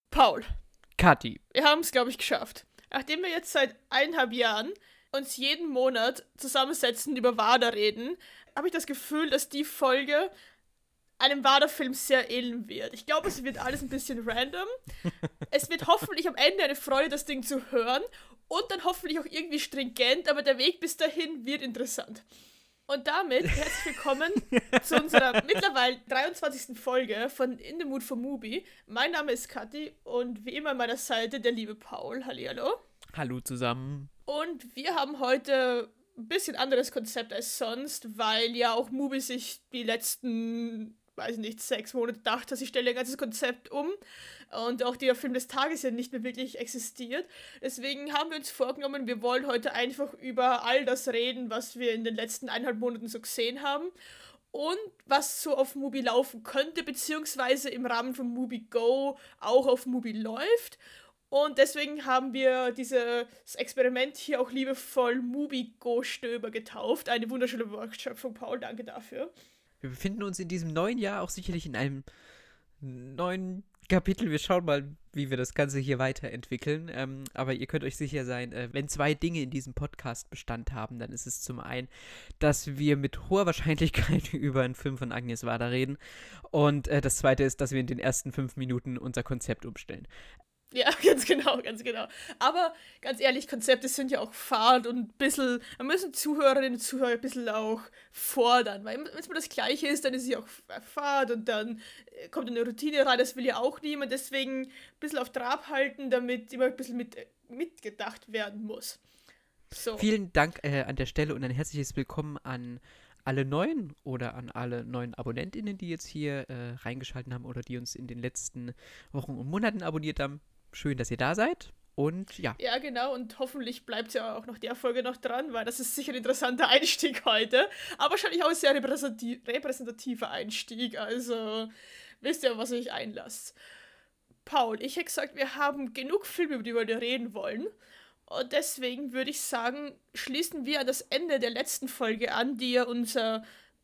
Paul, Kathi. wir haben es, glaube ich, geschafft. Nachdem wir jetzt seit 1,5 Jahren uns jeden Monat zusammensetzen, über WADA reden, habe ich das Gefühl, dass die Folge einem WADA-Film sehr ähneln wird. Ich glaube, es wird alles ein bisschen random. Es wird hoffentlich am Ende eine Freude, das Ding zu hören und dann hoffentlich auch irgendwie stringent, aber der Weg bis dahin wird interessant. Und damit herzlich willkommen zu unserer mittlerweile 23. Folge von In the Mood for Movie. Mein Name ist Kathi und wie immer an meiner Seite der liebe Paul. Hallihallo. Hallo zusammen. Und wir haben heute ein bisschen anderes Konzept als sonst, weil ja auch Mubi sich die letzten, weiß nicht, 6 Monate dachte, sie stelle ein ganzes Konzept um und auch der Film des Tages ja nicht mehr wirklich existiert. Deswegen haben wir uns vorgenommen, wir wollen heute einfach über all das reden, was wir in den letzten 1,5 Monaten so gesehen haben und was so auf Mubi laufen könnte, beziehungsweise im Rahmen von Mubi Go auch auf Mubi läuft. Und deswegen haben wir dieses Experiment hier auch liebevoll Mubi-Go-Stöber getauft. Eine wunderschöne Workshop von Paul, danke dafür. Wir befinden uns in diesem neuen Jahr auch sicherlich in einem neuen Kapitel. Wir schauen mal, wie wir das Ganze hier weiterentwickeln. Aber ihr könnt euch sicher sein, wenn 2 Dinge in diesem Podcast Bestand haben, dann ist es zum einen, dass wir mit hoher Wahrscheinlichkeit über einen Film von Agnes Varda reden. Und das zweite ist, dass wir in den ersten 5 Minuten unser Konzept umstellen. Ja, ganz genau, ganz genau. Aber ganz ehrlich, Konzepte sind ja auch Fahrt und ein bisschen, man müssen Zuhörerinnen und Zuhörer ein bisschen auch fordern, weil wenn es mal das Gleiche ist, dann ist es ja auch Fahrt und dann kommt eine Routine rein, das will ja auch niemand, deswegen ein bisschen auf Trab halten, damit immer ein bisschen mitgedacht werden muss. So. Vielen Dank an der Stelle und ein herzliches Willkommen an alle neuen oder an alle neuen AbonnentInnen, die jetzt hier reingeschaltet haben oder die uns in den letzten Wochen und Monaten abonniert haben. Schön, dass ihr da seid. Und ja. Ja, genau, und hoffentlich bleibt ja auch noch der Folge noch dran, weil das ist sicher ein interessanter Einstieg heute. Aber wahrscheinlich auch ein sehr repräsentativer Einstieg. Also wisst ihr, was ihr euch einlasst. Paul, ich hätte gesagt, wir haben genug Filme, über die wir reden wollen. Und deswegen würde ich sagen, schließen wir an das Ende der letzten Folge an, die ja unser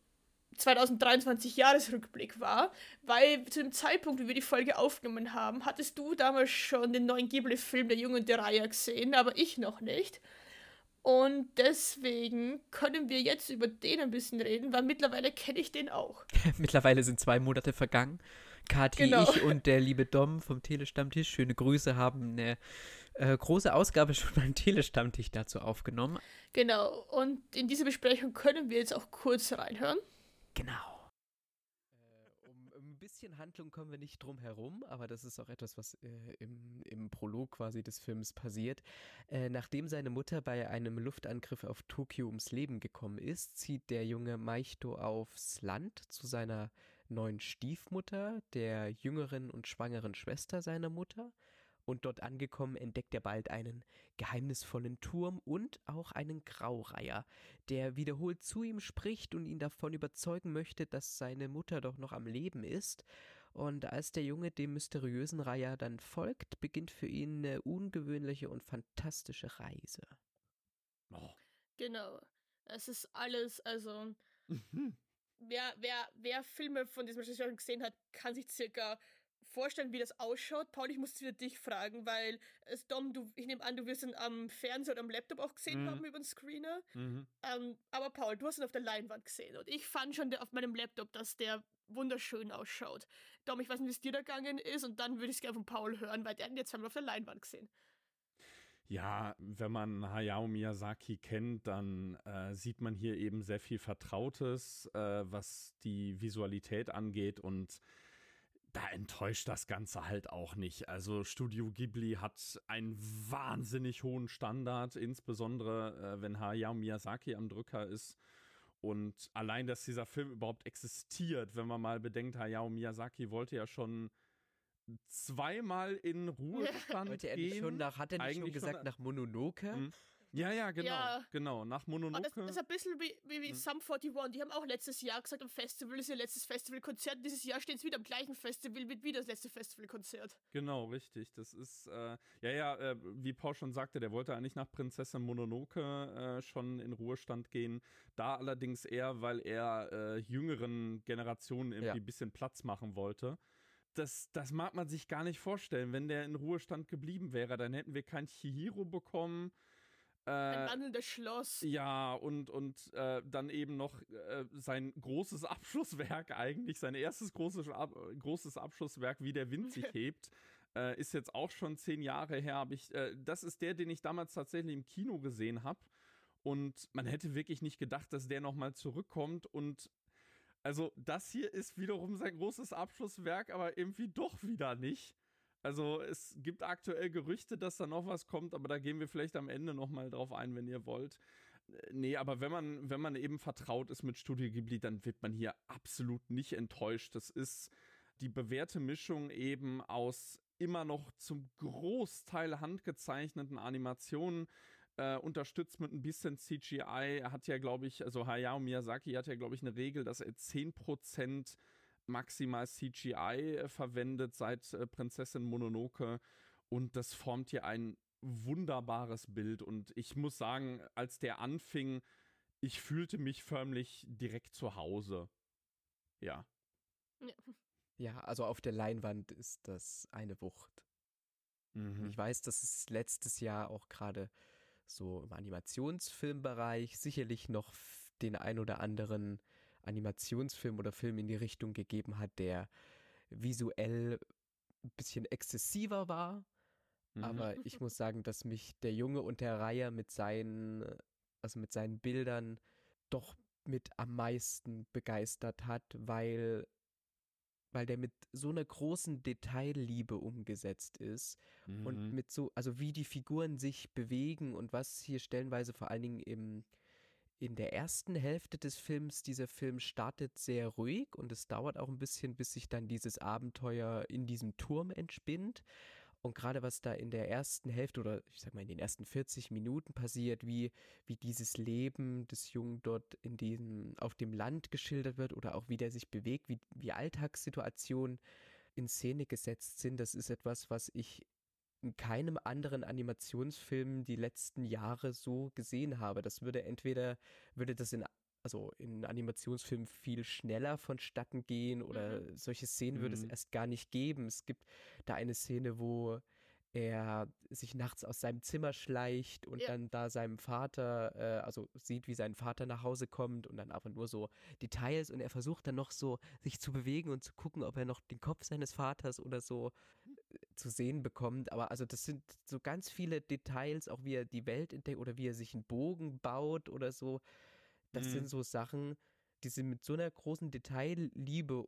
2023 Jahresrückblick war, weil zu dem Zeitpunkt, wie wir die Folge aufgenommen haben, hattest du damals schon den neuen Ghibli-Film Der Junge und der Reihe gesehen, aber ich noch nicht. Und deswegen können wir jetzt über den ein bisschen reden, weil mittlerweile kenne ich den auch. Mittlerweile sind 2 Monate vergangen. Kathi, Genau. ich und der liebe Dom vom Telestammtisch, schöne Grüße, haben eine große Ausgabe schon beim Telestammtisch dazu aufgenommen. Genau. Und in diese Besprechung können wir jetzt auch kurz reinhören. Genau. Um ein bisschen Handlung kommen wir nicht drum herum, aber das ist auch etwas, was im Prolog quasi des Films passiert. Nachdem seine Mutter bei einem Luftangriff auf Tokio ums Leben gekommen ist, zieht der junge Maichito aufs Land zu seiner neuen Stiefmutter, der jüngeren und schwangeren Schwester seiner Mutter. Und dort angekommen entdeckt er bald einen geheimnisvollen Turm und auch einen Graureiher, der wiederholt zu ihm spricht und ihn davon überzeugen möchte, dass seine Mutter doch noch am Leben ist. Und als der Junge dem mysteriösen Reiher dann folgt, beginnt für ihn eine ungewöhnliche und fantastische Reise. Oh. Genau. Es ist alles, also Mhm. wer Filme von diesem Regisseur gesehen hat, kann sich circa vorstellen, wie das ausschaut. Paul, ich muss wieder dich fragen, weil Dom, ich nehme an, du wirst ihn am Fernseher oder am Laptop auch gesehen haben über den Screener. Aber Paul, du hast ihn auf der Leinwand gesehen und ich fand schon auf meinem Laptop, dass der wunderschön ausschaut. Dom, ich weiß nicht, wie es dir da gegangen ist und dann würde ich es gerne von Paul hören, weil der hat ihn jetzt zweimal auf der Leinwand gesehen. Ja, wenn man Hayao Miyazaki kennt, dann sieht man hier eben sehr viel Vertrautes, was die Visualität angeht, und da enttäuscht das Ganze halt auch nicht. Also Studio Ghibli hat einen wahnsinnig hohen Standard, insbesondere wenn Hayao Miyazaki am Drücker ist. Und allein, dass dieser Film überhaupt existiert, wenn man mal bedenkt, Hayao Miyazaki wollte ja schon 2-mal in Ruhestand Wollte er gehen. nicht schon hat er nicht schon Eigentlich gesagt schon, nach Mononoke? Ja, genau, Ja. genau, nach Aber Mononoke. das ist ein bisschen wie Sum 41. Die haben auch letztes Jahr gesagt, am Festival ist ihr letztes Festivalkonzert. Dieses Jahr stehen sie wieder am gleichen Festival, mit wieder das letzte Festivalkonzert. Genau, richtig. Das ist, wie Paul schon sagte, der wollte eigentlich nach Prinzessin Mononoke schon in Ruhestand gehen. Da allerdings eher, weil er jüngeren Generationen irgendwie ein bisschen Platz machen wollte. das mag man sich gar nicht vorstellen. Wenn der in Ruhestand geblieben wäre, dann hätten wir kein Chihiro bekommen. Ein wandelndes Schloss. Ja, und dann eben noch sein großes Abschlusswerk eigentlich, sein erstes großes Abschlusswerk, Wie der Wind sich hebt, ist jetzt auch schon 10 Jahre her. Das ist der, den ich damals tatsächlich im Kino gesehen habe. Und man hätte wirklich nicht gedacht, dass der nochmal zurückkommt. Und also das hier ist wiederum sein großes Abschlusswerk, aber irgendwie doch wieder nicht. Also es gibt aktuell Gerüchte, dass da noch was kommt, aber da gehen wir vielleicht am Ende nochmal drauf ein, wenn ihr wollt. Nee, aber wenn man eben vertraut ist mit Studio Ghibli, dann wird man hier absolut nicht enttäuscht. Das ist die bewährte Mischung eben aus immer noch zum Großteil handgezeichneten Animationen, unterstützt mit ein bisschen CGI. Er hat ja, glaube ich, also Hayao Miyazaki hat ja, glaube ich, eine Regel, dass er 10% maximal CGI verwendet seit Prinzessin Mononoke, und das formt hier ein wunderbares Bild, und ich muss sagen, als der anfing, ich fühlte mich förmlich direkt zu Hause. Ja. Ja, also auf der Leinwand ist das eine Wucht. Und ich weiß, dass es letztes Jahr auch gerade so im Animationsfilmbereich sicherlich noch den ein oder anderen Animationsfilm oder Film in die Richtung gegeben hat, der visuell ein bisschen exzessiver war. Aber ich muss sagen, dass mich der Junge und der Reiher mit seinen Bildern doch mit am meisten begeistert hat, weil der mit so einer großen Detailliebe umgesetzt ist und mit so, also wie die Figuren sich bewegen und was hier stellenweise vor allen Dingen in der ersten Hälfte des Films, dieser Film startet sehr ruhig und es dauert auch ein bisschen, bis sich dann dieses Abenteuer in diesem Turm entspinnt. Und gerade was da in der ersten Hälfte oder ich sag mal in den ersten 40 Minuten passiert, wie dieses Leben des Jungen dort auf dem Land geschildert wird oder auch wie der sich bewegt, wie Alltagssituationen in Szene gesetzt sind, das ist etwas, was ich in keinem anderen Animationsfilm die letzten Jahre so gesehen habe. Das würde das in Animationsfilmen viel schneller vonstatten gehen oder solche Szenen würde es erst gar nicht geben. Es gibt da eine Szene, wo er sich nachts aus seinem Zimmer schleicht und dann da seinem Vater, also sieht, wie sein Vater nach Hause kommt und dann aber nur so Details und er versucht dann noch so sich zu bewegen und zu gucken, ob er noch den Kopf seines Vaters oder so zu sehen bekommt. Aber also das sind so ganz viele Details, auch wie er die Welt entdeckt oder wie er sich einen Bogen baut oder so. Das sind so Sachen, die sind mit so einer großen Detailliebe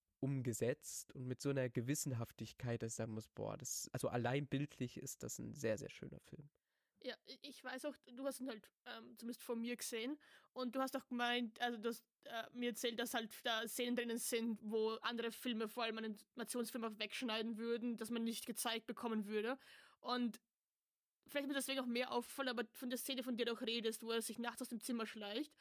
umgesetzt und mit so einer Gewissenhaftigkeit, dass ich sagen muss, boah, also allein bildlich ist das ein sehr, sehr schöner Film. Ja, ich weiß auch, du hast ihn halt zumindest von mir gesehen und du hast auch gemeint, also du hast mir erzählt, dass halt da Szenen drinnen sind, wo andere Filme, vor allem Animationsfilme, auch wegschneiden würden, dass man nicht gezeigt bekommen würde. Und vielleicht ist mir deswegen auch mehr auffallen, aber von der Szene, von der du auch redest, wo er sich nachts aus dem Zimmer schleicht,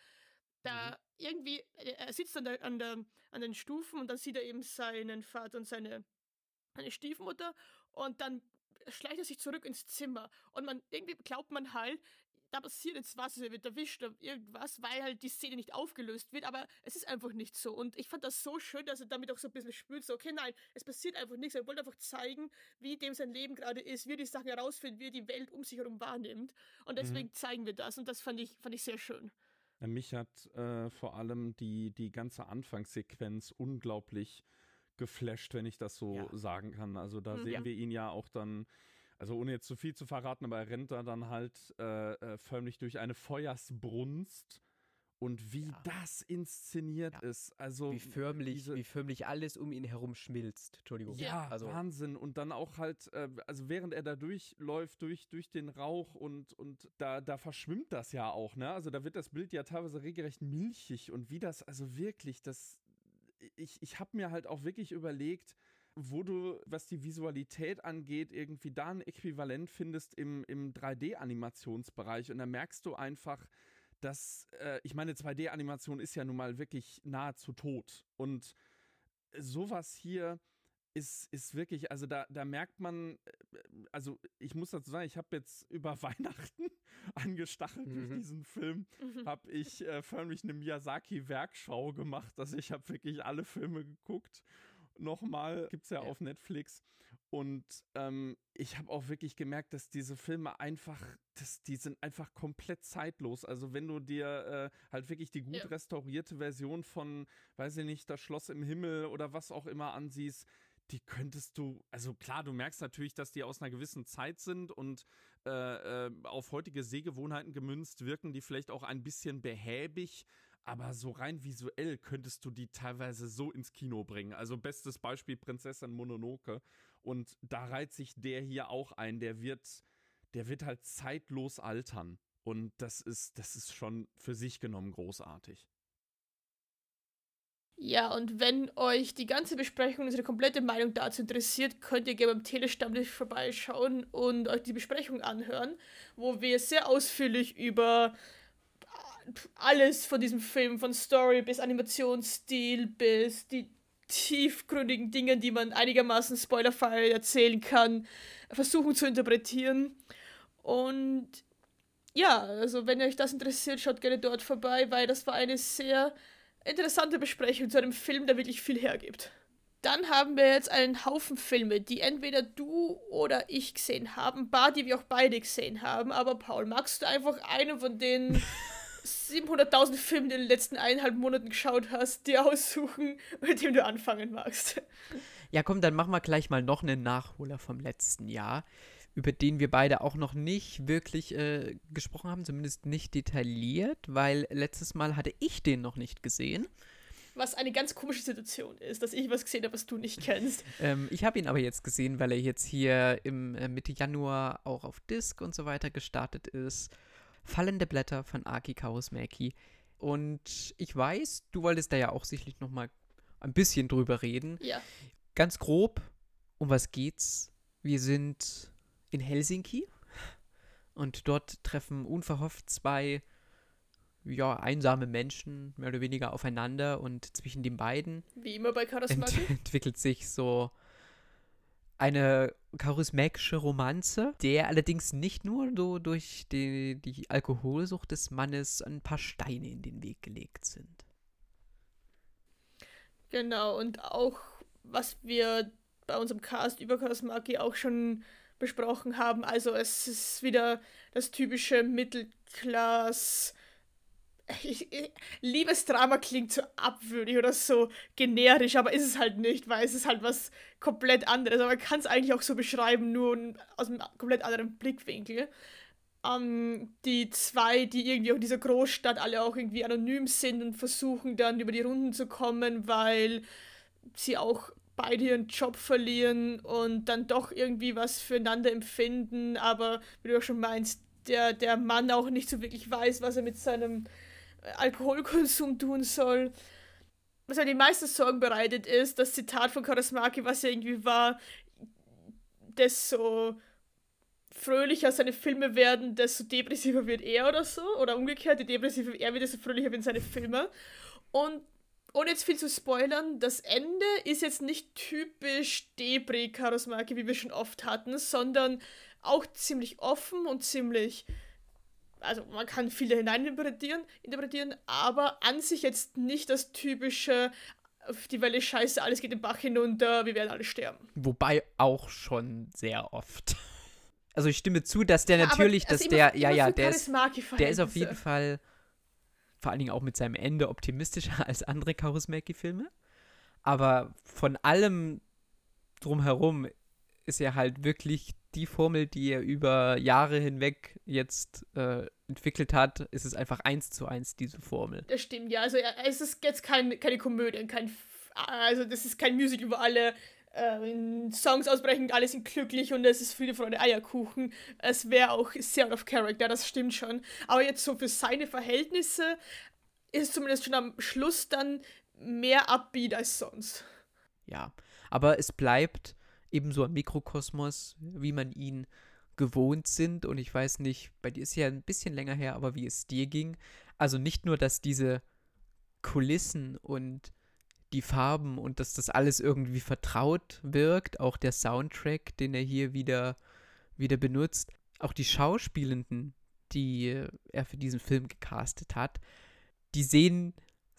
da irgendwie, er sitzt an den Stufen und dann sieht er eben seinen Vater und seine Stiefmutter und dann schleicht er sich zurück ins Zimmer und irgendwie glaubt man halt, da passiert jetzt was, er wird erwischt oder irgendwas, weil halt die Szene nicht aufgelöst wird, aber es ist einfach nicht so. Und ich fand das so schön, dass er damit auch so ein bisschen spürt, so, okay, nein, es passiert einfach nichts. Er wollte einfach zeigen, wie dem sein Leben gerade ist, wie er die Sachen herausfindet, wie er die Welt um sich herum wahrnimmt. Und deswegen zeigen wir das. Und das fand ich sehr schön. Mich hat vor allem die ganze Anfangssequenz unglaublich geflasht, wenn ich das so sagen kann. Also da sehen wir ihn ja auch dann, also ohne jetzt zu viel zu verraten, aber er rennt da dann halt förmlich durch eine Feuersbrunst und wie das inszeniert ist. Also wie förmlich alles um ihn herum schmilzt. Entschuldigung. Ja, also Wahnsinn. Und dann auch halt, also während er da durchläuft, durch den Rauch und da verschwimmt das ja auch, ne? Also da wird das Bild ja teilweise regelrecht milchig und wie das, also wirklich, ich habe mir halt auch wirklich überlegt, wo du, was die Visualität angeht, irgendwie da ein Äquivalent findest im 3D-Animationsbereich. Und da merkst du einfach, dass, ich meine, 2D-Animation ist ja nun mal wirklich nahezu tot. Und sowas hier ist wirklich, also da merkt man, also ich muss dazu sagen, ich habe jetzt über Weihnachten angestachelt durch diesen Film, habe ich förmlich eine Miyazaki-Werkschau gemacht, also ich habe wirklich alle Filme geguckt nochmal, gibt's ja auf Netflix. Und ich habe auch wirklich gemerkt, dass diese Filme die sind einfach komplett zeitlos. Also wenn du dir halt wirklich die gut restaurierte Version von, weiß ich nicht, Das Schloss im Himmel oder was auch immer ansiehst, die könntest du, also klar, du merkst natürlich, dass die aus einer gewissen Zeit sind und auf heutige Sehgewohnheiten gemünzt wirken, die vielleicht auch ein bisschen behäbig, aber so rein visuell könntest du die teilweise so ins Kino bringen. Also bestes Beispiel Prinzessin Mononoke. Und da reiht sich der hier auch ein. Der wird halt zeitlos altern. Und das ist schon für sich genommen großartig. Ja, und wenn euch die ganze Besprechung, unsere komplette Meinung dazu interessiert, könnt ihr gerne beim Telestammtisch vorbeischauen und euch die Besprechung anhören, wo wir sehr ausführlich über alles von diesem Film, von Story bis Animationsstil bis die tiefgründigen Dinge, die man einigermaßen spoilerfrei erzählen kann, versuchen zu interpretieren. Und ja, also wenn euch das interessiert, schaut gerne dort vorbei, weil das war eine sehr interessante Besprechung zu einem Film, der wirklich viel hergibt. Dann haben wir jetzt einen Haufen Filme, die entweder du oder ich gesehen haben, ein paar, die wir auch beide gesehen haben. Aber Paul, magst du einfach einen von den 700.000 Filmen, die du in den letzten 1,5 Monaten geschaut hast, dir aussuchen, mit dem du anfangen magst? Ja, komm, dann machen wir gleich mal noch einen Nachholer vom letzten Jahr, über den wir beide auch noch nicht wirklich gesprochen haben, zumindest nicht detailliert, weil letztes Mal hatte ich den noch nicht gesehen. Was eine ganz komische Situation ist, dass ich was gesehen habe, was du nicht kennst. Ich habe ihn aber jetzt gesehen, weil er jetzt hier im Mitte Januar auch auf Disc und so weiter gestartet ist. Fallende Blätter von Aki Kaurismäki. Und ich weiß, du wolltest da ja auch sicherlich noch mal ein bisschen drüber reden. Ja. Ganz grob, um was geht's? Wir sind in Helsinki und dort treffen unverhofft zwei einsame Menschen mehr oder weniger aufeinander und zwischen den beiden Wie immer bei Kaurismäki entwickelt sich so eine kaurismäkische Romanze, der allerdings nicht nur so durch die Alkoholsucht des Mannes ein paar Steine in den Weg gelegt sind. Genau, und auch, was wir bei unserem Cast über Kaurismäki auch schon besprochen haben, also es ist wieder das typische Mittelklass. Liebesdrama klingt so abwürdig oder so generisch, aber ist es halt nicht, weil es ist halt was komplett anderes. Aber man kann es eigentlich auch so beschreiben, nur aus einem komplett anderen Blickwinkel. Die zwei, die irgendwie auch in dieser Großstadt alle auch irgendwie anonym sind und versuchen dann über die Runden zu kommen, weil sie auch beide ihren Job verlieren und dann doch irgendwie was füreinander empfinden, aber wie du auch schon meinst, der Mann auch nicht so wirklich weiß, was er mit seinem Alkoholkonsum tun soll. Was halt die meisten Sorgen bereitet ist, das Zitat von Kaurismäki, was ja irgendwie war, desto fröhlicher seine Filme werden, desto depressiver wird er oder so. Oder umgekehrt, je depressiver er wird, desto fröhlicher werden seine Filme. Und ohne jetzt viel zu spoilern, das Ende ist jetzt nicht typisch Depri Kaurismäki, wie wir schon oft hatten, sondern auch ziemlich offen und ziemlich, also man kann viel da hineininterpretieren, aber an sich jetzt nicht das typische, die Welt ist scheiße, alles geht den Bach hinunter, wir werden alle sterben. Wobei auch schon sehr oft. Also ich stimme zu, dass der natürlich, aber, dass der, der ist auf Verhältnisse. jeden Fall vor allen Dingen auch mit seinem Ende optimistischer als andere Kaurismäki-Filme. Aber von allem drumherum ist er halt wirklich die Formel, die er über Jahre hinweg jetzt entwickelt hat, ist es einfach 1:1 diese Formel. Das stimmt, ja. Also es ist jetzt keine Komödie, also das ist kein Musical, wo alle Songs ausbrechen, alle sind glücklich und es ist Friede, Freude, Eierkuchen. Es wäre auch sehr out of character, das stimmt schon. Aber jetzt so für seine Verhältnisse ist es zumindest schon am Schluss dann mehr upbeat als sonst. Ja, aber es bleibt eben so ein Mikrokosmos, wie man ihn gewohnt sind. Und ich weiß nicht, bei dir ist ja ein bisschen länger her, aber wie es dir ging. Also nicht nur, dass diese Kulissen und die Farben und dass das alles irgendwie vertraut wirkt, auch der Soundtrack, den er hier wieder benutzt, auch die Schauspielenden, die er für diesen Film gecastet hat, die sehen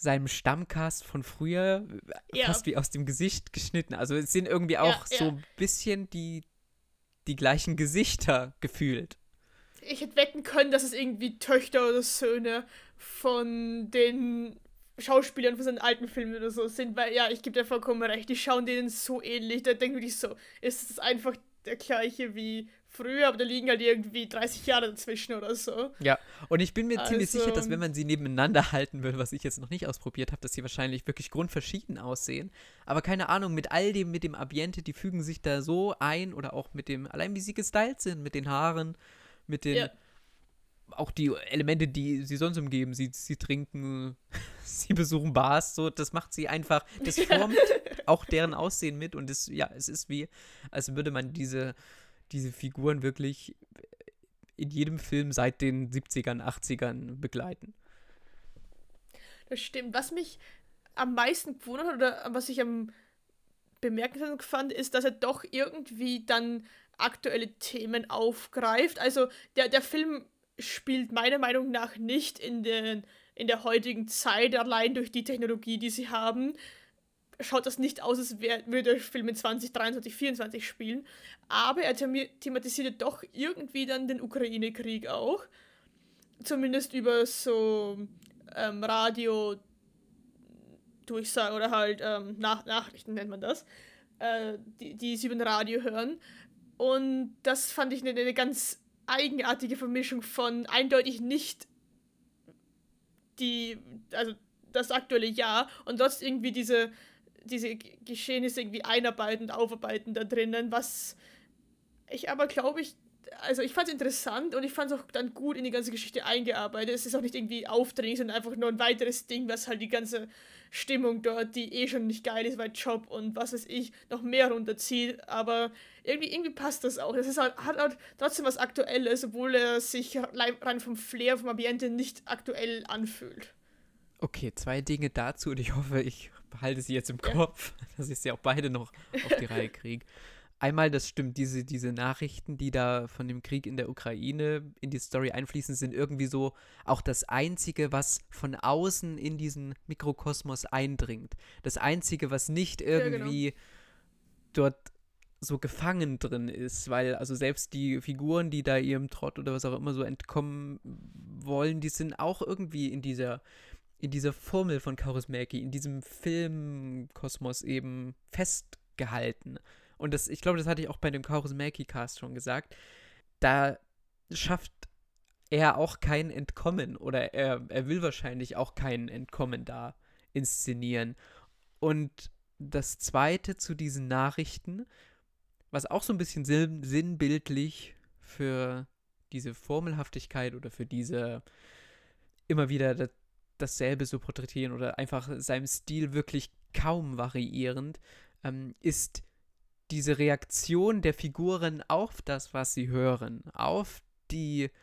seinem Stammcast von früher Ja. fast wie aus dem Gesicht geschnitten. Also es sind irgendwie auch so ein bisschen die gleichen Gesichter gefühlt. Ich hätte wetten können, dass es irgendwie Töchter oder Söhne von den Schauspielern von seinen alten Filmen oder so sind, weil ja, ich gebe dir vollkommen recht, die schauen denen so ähnlich, da denke ich so, ist es einfach der gleiche wie früher, aber da liegen halt irgendwie 30 Jahre dazwischen oder so. Ja, und ich bin mir ziemlich sicher, dass Also- wenn man sie nebeneinander halten will, was ich jetzt noch nicht ausprobiert habe, dass sie wahrscheinlich wirklich grundverschieden aussehen. Aber keine Ahnung, mit all dem, mit dem Ambiente, die fügen sich da so ein oder auch mit dem, allein wie sie gestylt sind, mit den Haaren, mit den, Ja. auch die Elemente, die sie sonst umgeben. Sie trinken, sie besuchen Bars, so, das macht sie einfach, das formt auch deren Aussehen mit und es ist wie, als würde man diese Figuren wirklich in jedem Film seit den 70ern, 80ern begleiten. Das stimmt. Was mich am meisten gewundert hat oder was ich am bemerkenswerten fand, ist, dass er doch irgendwie dann aktuelle Themen aufgreift. Also der Film spielt meiner Meinung nach nicht in der heutigen Zeit, allein durch die Technologie, die sie haben. Schaut das nicht aus, als würde der Film in 2023, 2024 spielen. Aber er thematisiert doch irgendwie dann den Ukraine-Krieg auch. Zumindest über so Radio Durchsagen oder halt Nachrichten nennt man das, die sie über den Radio hören. Und das fand ich eine ganz eigenartige Vermischung von eindeutig nicht also das aktuelle Jahr und trotzdem irgendwie diese Geschehnisse irgendwie einarbeiten und aufarbeiten da drinnen, was ich aber glaube ich, also ich fand es interessant und ich fand es auch dann gut in die ganze Geschichte eingearbeitet. Es ist auch nicht irgendwie aufdringlich, sondern einfach nur ein weiteres Ding, was halt die ganze Stimmung dort, die schon nicht geil ist, weil Job und was weiß ich, noch mehr runterzieht. Aber irgendwie passt das auch. Das ist halt, hat halt trotzdem was Aktuelles, obwohl er sich rein vom Flair, vom Ambiente nicht aktuell anfühlt. Okay, 2 Dinge dazu und ich hoffe, ich behalte sie jetzt im Kopf, dass ich sie auch beide noch auf die Reihe kriege. Einmal, das stimmt, diese Nachrichten, die da von dem Krieg in der Ukraine in die Story einfließen, sind irgendwie so auch das Einzige, was von außen in diesen Mikrokosmos eindringt. Das Einzige, was nicht irgendwie dort so gefangen drin ist, weil also selbst die Figuren, die da ihrem Trott oder was auch immer so entkommen wollen, die sind auch irgendwie in dieser Formel von Kaurismäki, in diesem Filmkosmos eben festgehalten. Und ich glaube, das hatte ich auch bei dem Kaurismäki-Cast schon gesagt, da schafft er auch kein Entkommen oder er will wahrscheinlich auch kein Entkommen da inszenieren. Und das Zweite zu diesen Nachrichten, was auch so ein bisschen sinnbildlich für diese Formelhaftigkeit oder für diese immer wieder dasselbe so porträtieren oder einfach seinem Stil wirklich kaum variierend, ist diese Reaktion der Figuren auf das, was sie hören, auf diese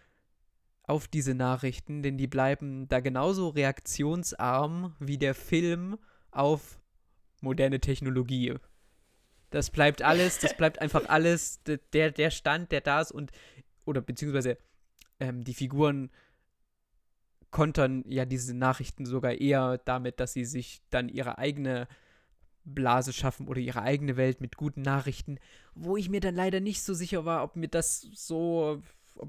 Nachrichten, denn die bleiben da genauso reaktionsarm wie der Film auf moderne Technologie. Das bleibt einfach alles, der Stand, der da ist oder beziehungsweise die Figuren kontern ja diese Nachrichten sogar eher damit, dass sie sich dann ihre eigene Blase schaffen oder ihre eigene Welt mit guten Nachrichten, wo ich mir dann leider nicht so sicher war, ob ich das so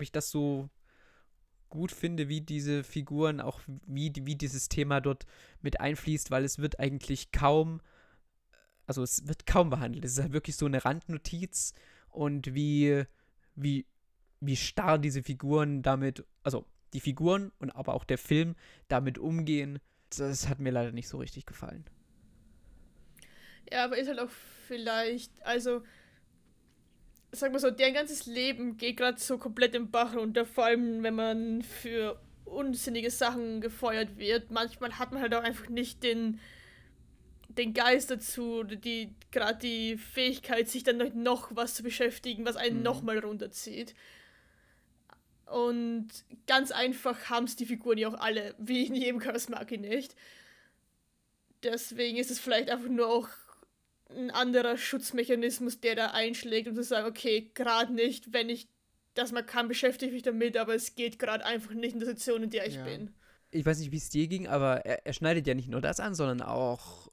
gut finde, wie diese Figuren, auch wie dieses Thema dort mit einfließt, weil es wird eigentlich kaum behandelt. Es ist halt wirklich so eine Randnotiz und wie starr diese Figuren damit, also die Figuren und aber auch der Film damit umgehen, das hat mir leider nicht so richtig gefallen. Ja, aber ist halt auch vielleicht, also, sag mal so, deren ganzes Leben geht gerade so komplett im Bach runter, vor allem wenn man für unsinnige Sachen gefeuert wird. Manchmal hat man halt auch einfach nicht den Geist dazu, gerade die Fähigkeit, sich dann noch was zu beschäftigen, was einen nochmal runterzieht. Und ganz einfach haben es die Figuren ja auch alle, wie in jedem Kaurismäki nicht. Deswegen ist es vielleicht einfach nur auch ein anderer Schutzmechanismus, der da einschlägt, um zu sagen, okay, gerade nicht, wenn ich das mal kann, beschäftige ich mich damit, aber es geht gerade einfach nicht in der Situation, in der ich bin. ich weiß nicht, wie es dir ging, aber er schneidet ja nicht nur das an, sondern auch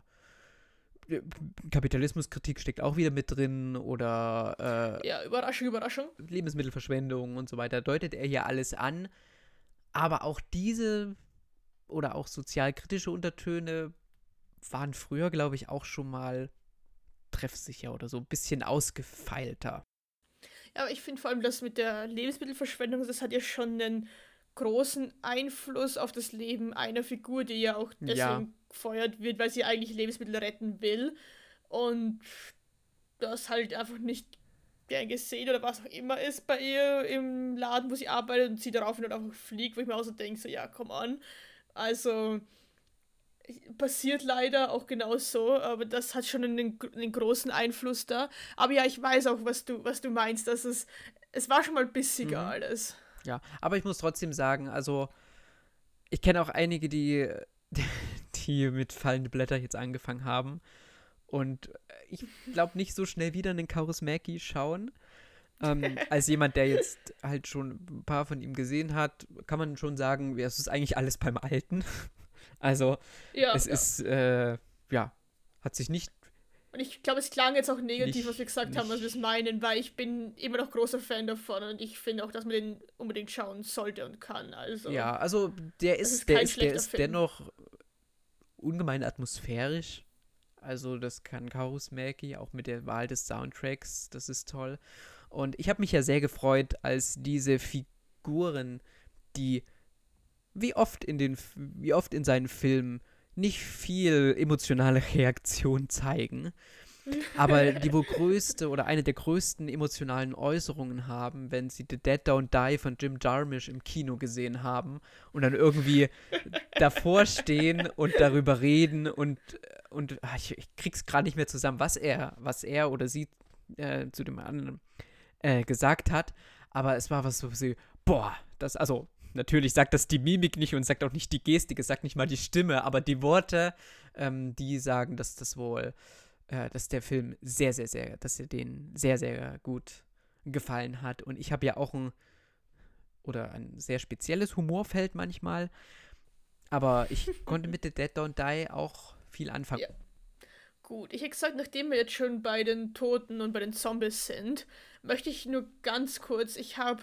Kapitalismuskritik steckt auch wieder mit drin oder Ja, Überraschung, Überraschung. Lebensmittelverschwendung und so weiter, deutet er hier alles an. Aber auch diese oder auch sozialkritische Untertöne waren früher, glaube ich, auch schon mal treffsicher oder so ein bisschen ausgefeilter. Ja, aber ich finde vor allem das mit der Lebensmittelverschwendung, das hat ja schon einen großen Einfluss auf das Leben einer Figur, die ja auch Ja, deswegen gefeuert wird, weil sie eigentlich Lebensmittel retten will. Und das halt einfach nicht gern gesehen oder was auch immer ist bei ihr im Laden, wo sie arbeitet und sie daraufhin halt einfach fliegt, wo ich mir auch so denke, so ja, come on. Also passiert leider auch genau so, aber das hat schon einen großen Einfluss da. Aber ja, ich weiß auch, was du meinst, dass es war schon mal bissiger mhm. alles. Ja, aber ich muss trotzdem sagen, also ich kenne auch einige, die mit fallende Blätter jetzt angefangen haben und ich glaube nicht so schnell wieder einen Kaurismäki schauen. Als jemand, der jetzt halt schon ein paar von ihm gesehen hat, kann man schon sagen, ja, es ist eigentlich alles beim Alten. Also Ja, es ja. ist, ja, hat sich Und ich glaube, es klang jetzt auch negativ, was wir nicht, gesagt haben, was wir es nicht, meinen, weil ich bin immer noch großer Fan davon und ich finde auch, dass man den unbedingt schauen sollte und kann. Also, ja, also es ist der kein ist, der schlechter ist Film. dennoch ungemein atmosphärisch. Also das kann Kaurismäki, auch mit der Wahl des Soundtracks, das ist toll. Und ich habe mich ja sehr gefreut, als diese Figuren, die wie oft in seinen Filmen nicht viel emotionale Reaktion zeigen, aber die wohl größte oder eine der größten emotionalen Äußerungen haben, wenn sie The Dead Don't Die von Jim Jarmusch im Kino gesehen haben und dann irgendwie davor stehen und darüber reden und ich krieg's gerade nicht mehr zusammen, was er oder sie zu dem anderen gesagt hat, aber es war was so, boah, also natürlich sagt das die Mimik nicht und sagt auch nicht die Gestik, es sagt nicht mal die Stimme, aber die Worte, die sagen, dass das wohl, dass der Film sehr, sehr, sehr, dass er denen sehr, sehr gut gefallen hat. Und ich habe ja auch ein sehr spezielles Humorfeld manchmal, aber ich konnte mit The Dead Don't Die auch viel anfangen. Ja, gut. Ich hätte gesagt, nachdem wir jetzt schon bei den Toten und bei den Zombies sind, möchte ich nur ganz kurz, ich habe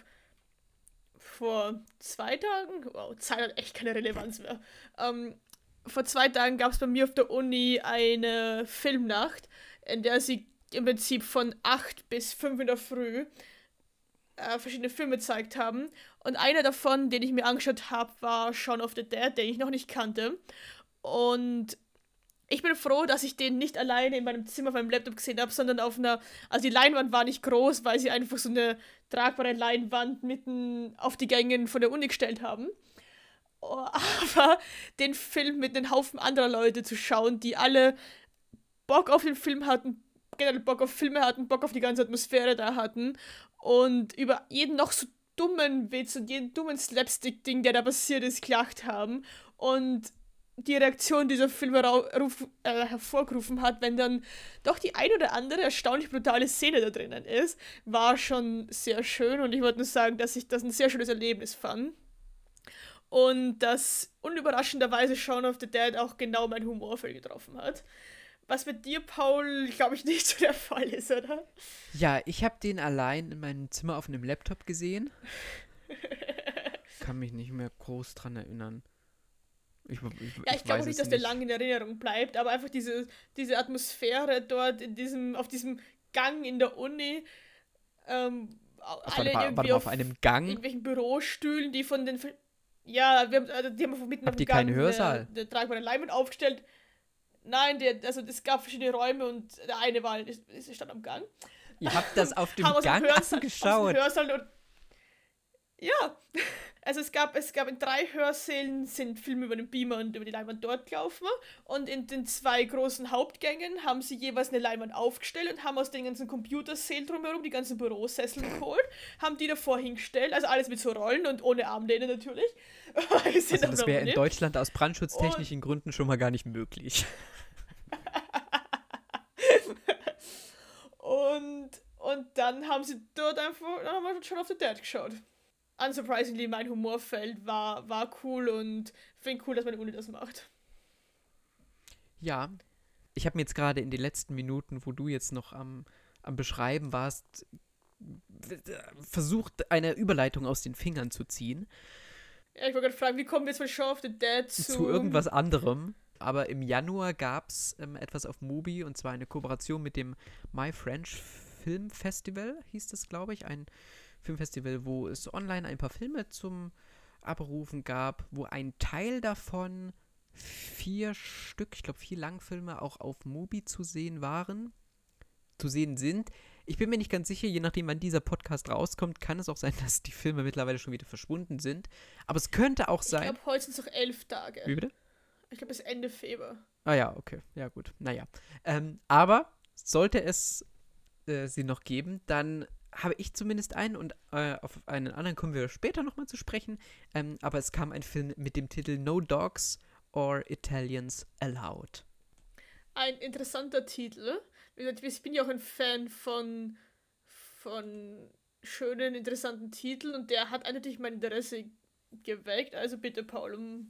vor 2 Tagen, wow, Zeit hat echt keine Relevanz mehr. Vor 2 Tagen gab es bei mir auf der Uni eine Filmnacht, in der sie im Prinzip von 8 bis 5 in der Früh verschiedene Filme gezeigt haben. Und einer davon, den ich mir angeschaut habe, war Shaun of the Dead, den ich noch nicht kannte. Und ich bin froh, dass ich den nicht alleine in meinem Zimmer auf meinem Laptop gesehen habe, sondern auf einer. Also die Leinwand war nicht groß, weil sie einfach so eine tragbare Leinwand mitten auf die Gänge von der Uni gestellt haben. Oh, aber den Film mit einem Haufen anderer Leute zu schauen, die alle Bock auf den Film hatten, generell Bock auf Filme hatten, Bock auf die ganze Atmosphäre da hatten und über jeden noch so dummen Witz und jeden dummen Slapstick-Ding, der da passiert ist, gelacht haben. Und die Reaktion dieser Film hervorgerufen hat, wenn dann doch die ein oder andere erstaunlich brutale Szene da drinnen ist, war schon sehr schön und ich wollte nur sagen, dass ich das ein sehr schönes Erlebnis fand. Und dass unüberraschenderweise Shaun of the Dead auch genau mein Humorfeld getroffen hat. Was mit dir, Paul, glaube ich, nicht so der Fall ist, oder? Ja, ich habe den allein in meinem Zimmer auf einem Laptop gesehen. Kann mich nicht mehr groß dran erinnern. Ja, Ich ich glaube auch weiß nicht, es dass der nicht. lang in Erinnerung bleibt, aber einfach diese Atmosphäre dort auf diesem Gang in der Uni, Was alle warte irgendwie mal, auf auf einem Gang? irgendwelchen Bürostühlen, die von den. Ja, die haben einfach mitten auf Habt dem ihr keinen Gang Hörsaal? eine tragbare Leinwand aufgestellt. Nein, also es gab verschiedene Räume und der eine war, es stand am Gang. Ihr habt das auf dem Haben Gang Aus dem angeschaut. Hörsaal und ja, also es gab in 3 Hörsälen sind Filme über den Beamer und über die Leinwand dort gelaufen und in den 2 großen Hauptgängen haben sie jeweils eine Leinwand aufgestellt und haben aus den ganzen Computersälen drumherum die ganzen Bürosessel geholt, haben die davor hingestellt, also alles mit so Rollen und ohne Armlehne natürlich. Weil sie Also noch das da wäre in ohne. Deutschland aus brandschutztechnischen Gründen schon mal gar nicht möglich. Und dann haben sie dort einfach, dann haben wir schon auf the Dead geschaut. unsurprisingly mein Humorfeld war cool und finde cool, dass meine Uni das macht. Ja, ich habe mir jetzt gerade in den letzten Minuten, wo du jetzt noch am Beschreiben warst, versucht, eine Überleitung aus den Fingern zu ziehen. Ja, ich wollte gerade fragen, wie kommen wir jetzt von Shaun of the Dead Zu irgendwas anderem. Aber im Januar gab es etwas auf Mubi, und zwar eine Kooperation mit dem My French Film Festival, hieß das, glaube ich. Ein Filmfestival, wo es online ein paar Filme zum Abrufen gab, wo ein Teil davon 4 Stück, ich glaube 4 Langfilme auch auf Mubi zu sehen sind. Ich bin mir nicht ganz sicher, je nachdem, wann dieser Podcast rauskommt, kann es auch sein, dass die Filme mittlerweile schon wieder verschwunden sind. Aber es könnte auch sein. Ich glaube, heute sind es noch 11 Tage. Wie bitte? Ich glaube, bis Ende Februar. Ah ja, okay. Ja, gut. Naja. Aber sollte es sie noch geben, dann habe ich zumindest einen, und auf einen anderen kommen wir später nochmal zu sprechen. Aber es kam ein Film mit dem Titel No Dogs or Italians Allowed. Ein interessanter Titel. Wie gesagt, ich bin ja auch ein Fan von schönen, interessanten Titeln, und der hat eindeutig mein Interesse geweckt. Also bitte, Paul,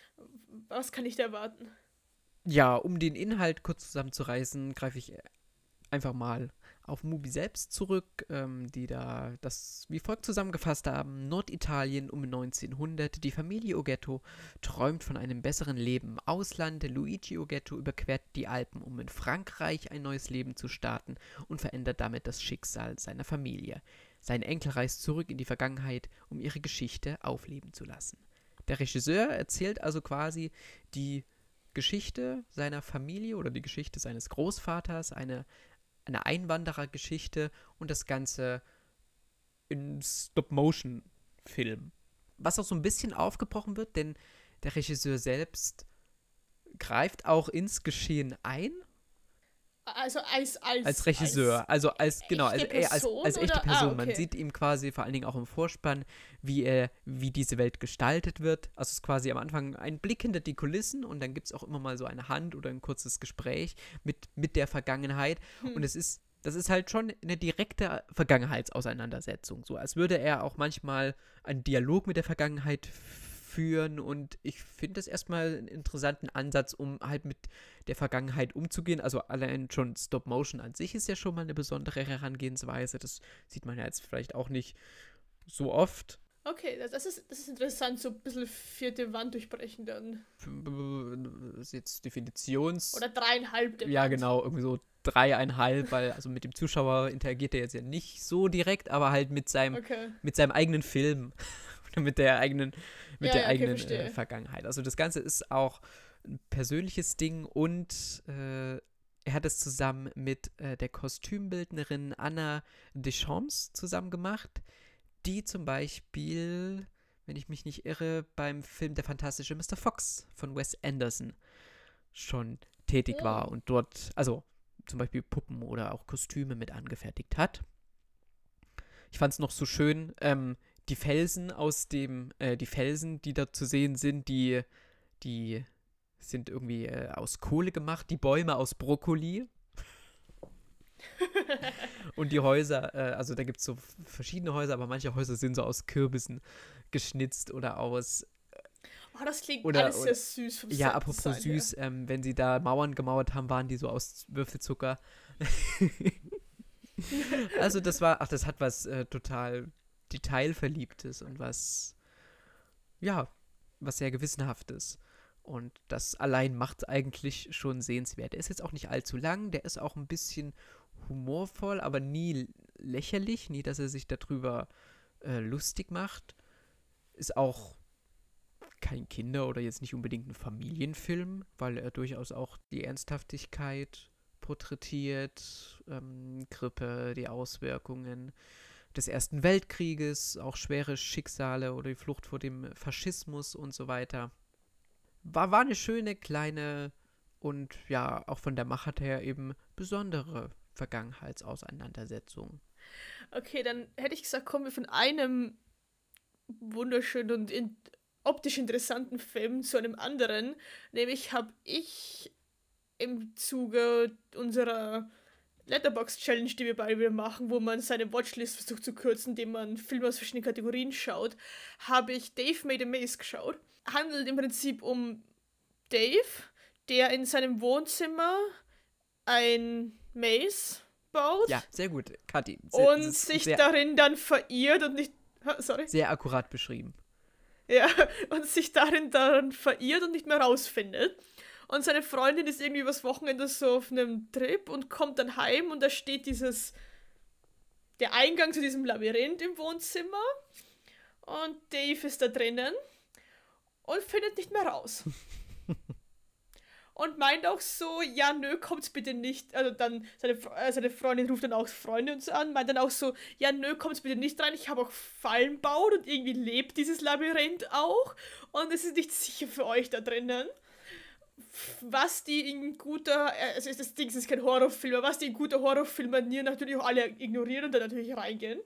was kann ich da erwarten? Ja, um den Inhalt kurz zusammenzureißen, greife ich einfach mal auf Mubi selbst zurück, die da das wie folgt zusammengefasst haben: Norditalien um 1900. Die Familie Oggetto träumt von einem besseren Leben im Ausland. Luigi Oggetto überquert die Alpen, um in Frankreich ein neues Leben zu starten, und verändert damit das Schicksal seiner Familie. Sein Enkel reist zurück in die Vergangenheit, um ihre Geschichte aufleben zu lassen. Der Regisseur erzählt also quasi die Geschichte seiner Familie oder die Geschichte seines Großvaters, eine Einwanderergeschichte, und das Ganze in Stop-Motion-Film. Was auch so ein bisschen aufgebrochen wird, denn der Regisseur selbst greift auch ins Geschehen ein. Also als Regisseur, also als echte Person. Okay. Man sieht ihm quasi vor allen Dingen auch im Vorspann, wie diese Welt gestaltet wird. Also es ist quasi am Anfang ein Blick hinter die Kulissen, und dann gibt es auch immer mal so eine Hand oder ein kurzes Gespräch mit der Vergangenheit. Und das ist halt schon eine direkte Vergangenheitsauseinandersetzung. So als würde er auch manchmal einen Dialog mit der Vergangenheit führen, und ich finde das erstmal einen interessanten Ansatz, um halt mit der Vergangenheit umzugehen. Also allein schon Stop-Motion an sich ist ja schon mal eine besondere Herangehensweise. Das sieht man ja jetzt vielleicht auch nicht so oft. Okay, das ist interessant, so ein bisschen 4. Wand durchbrechen dann. Das ist jetzt Definitions... Oder 3,5. Ja, genau, irgendwie so 3,5, weil also mit dem Zuschauer interagiert er jetzt ja nicht so direkt, aber halt mit seinem eigenen Film oder mit der eigenen Vergangenheit. Also das Ganze ist auch ein persönliches Ding, und er hat es zusammen mit der Kostümbildnerin Anna Deschamps zusammen gemacht, die zum Beispiel, wenn ich mich nicht irre, beim Film Der fantastische Mr. Fox von Wes Anderson schon tätig war und dort, also zum Beispiel Puppen oder auch Kostüme mit angefertigt hat. Ich fand es noch so schön, die Felsen, die da zu sehen sind, die sind irgendwie aus Kohle gemacht, die Bäume aus Brokkoli. Und die Häuser, also da gibt es so verschiedene Häuser, aber manche Häuser sind so aus Kürbissen geschnitzt oder aus... das klingt alles sehr süß vom Ja, apropos süß, wenn sie da Mauern gemauert haben, waren die so aus Würfelzucker. Also das hat was total Detailverliebtes und was sehr Gewissenhaftes. Und das allein macht es eigentlich schon sehenswert. Der ist jetzt auch nicht allzu lang, der ist auch ein bisschen humorvoll, aber nie lächerlich, nie, dass er sich darüber lustig macht. Ist auch kein Kinder- oder jetzt nicht unbedingt ein Familienfilm, weil er durchaus auch die Ernsthaftigkeit porträtiert, Grippe, die Auswirkungen des Ersten Weltkrieges, auch schwere Schicksale oder die Flucht vor dem Faschismus und so weiter. War eine schöne, kleine und ja, auch von der Machart her eben besondere Vergangenheitsauseinandersetzung. Okay, dann hätte ich gesagt, kommen wir von einem wunderschönen und optisch interessanten Film zu einem anderen. Nämlich habe ich im Zuge unserer Letterboxd-Challenge, die wir beide wieder machen, wo man seine Watchlist versucht zu kürzen, indem man Filme aus verschiedenen Kategorien schaut, habe ich Dave Made a Maze geschaut. Handelt im Prinzip um Dave, der in seinem Wohnzimmer ein Maze baut. Ja, sehr gut, Kathi. Und sich darin dann verirrt und nicht... Sorry? Sehr akkurat beschrieben. Ja, und sich darin dann verirrt und nicht mehr rausfindet. Und seine Freundin ist irgendwie übers Wochenende so auf einem Trip und kommt dann heim und da steht der Eingang zu diesem Labyrinth im Wohnzimmer und Dave ist da drinnen und findet nicht mehr raus. Und meint auch so, ja, nö, kommt's bitte nicht. Also dann, seine Freundin ruft dann auch Freunde uns an, meint dann auch so, ja, nö, kommt's bitte nicht rein, ich habe auch Fallen baut und irgendwie lebt dieses Labyrinth auch und es ist nicht sicher für euch da drinnen. Was die in guter, also das Ding ist kein Horrorfilm, aber was die in guter Horrorfilm-Manier natürlich auch alle ignorieren und dann natürlich reingehen.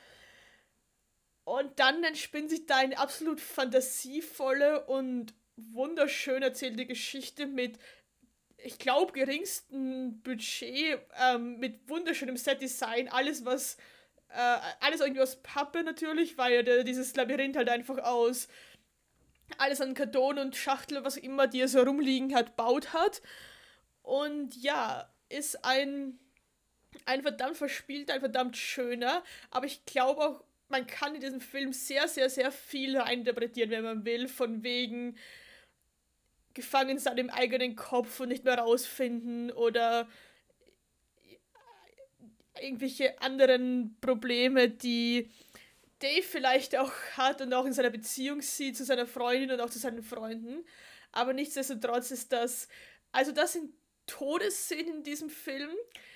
Und dann entspinnt sich da eine absolut fantasievolle und wunderschön erzählte Geschichte mit, ich glaube, geringstem Budget, mit wunderschönem Set-Design, alles irgendwie aus Pappe natürlich, weil ja dieses Labyrinth halt einfach aus alles an Karton und Schachtel, was auch immer, die er so rumliegen hat, baut hat. Und ja, ist ein verdammt verspielter, ein verdammt schöner, aber ich glaube auch, man kann in diesem Film sehr, sehr, sehr viel reininterpretieren, wenn man will, von wegen gefangen sein im eigenen Kopf und nicht mehr rausfinden oder irgendwelche anderen Probleme, die Dave vielleicht auch hat und auch in seiner Beziehung sieht zu seiner Freundin und auch zu seinen Freunden. Aber nichtsdestotrotz ist das sind Todesszenen in diesem Film.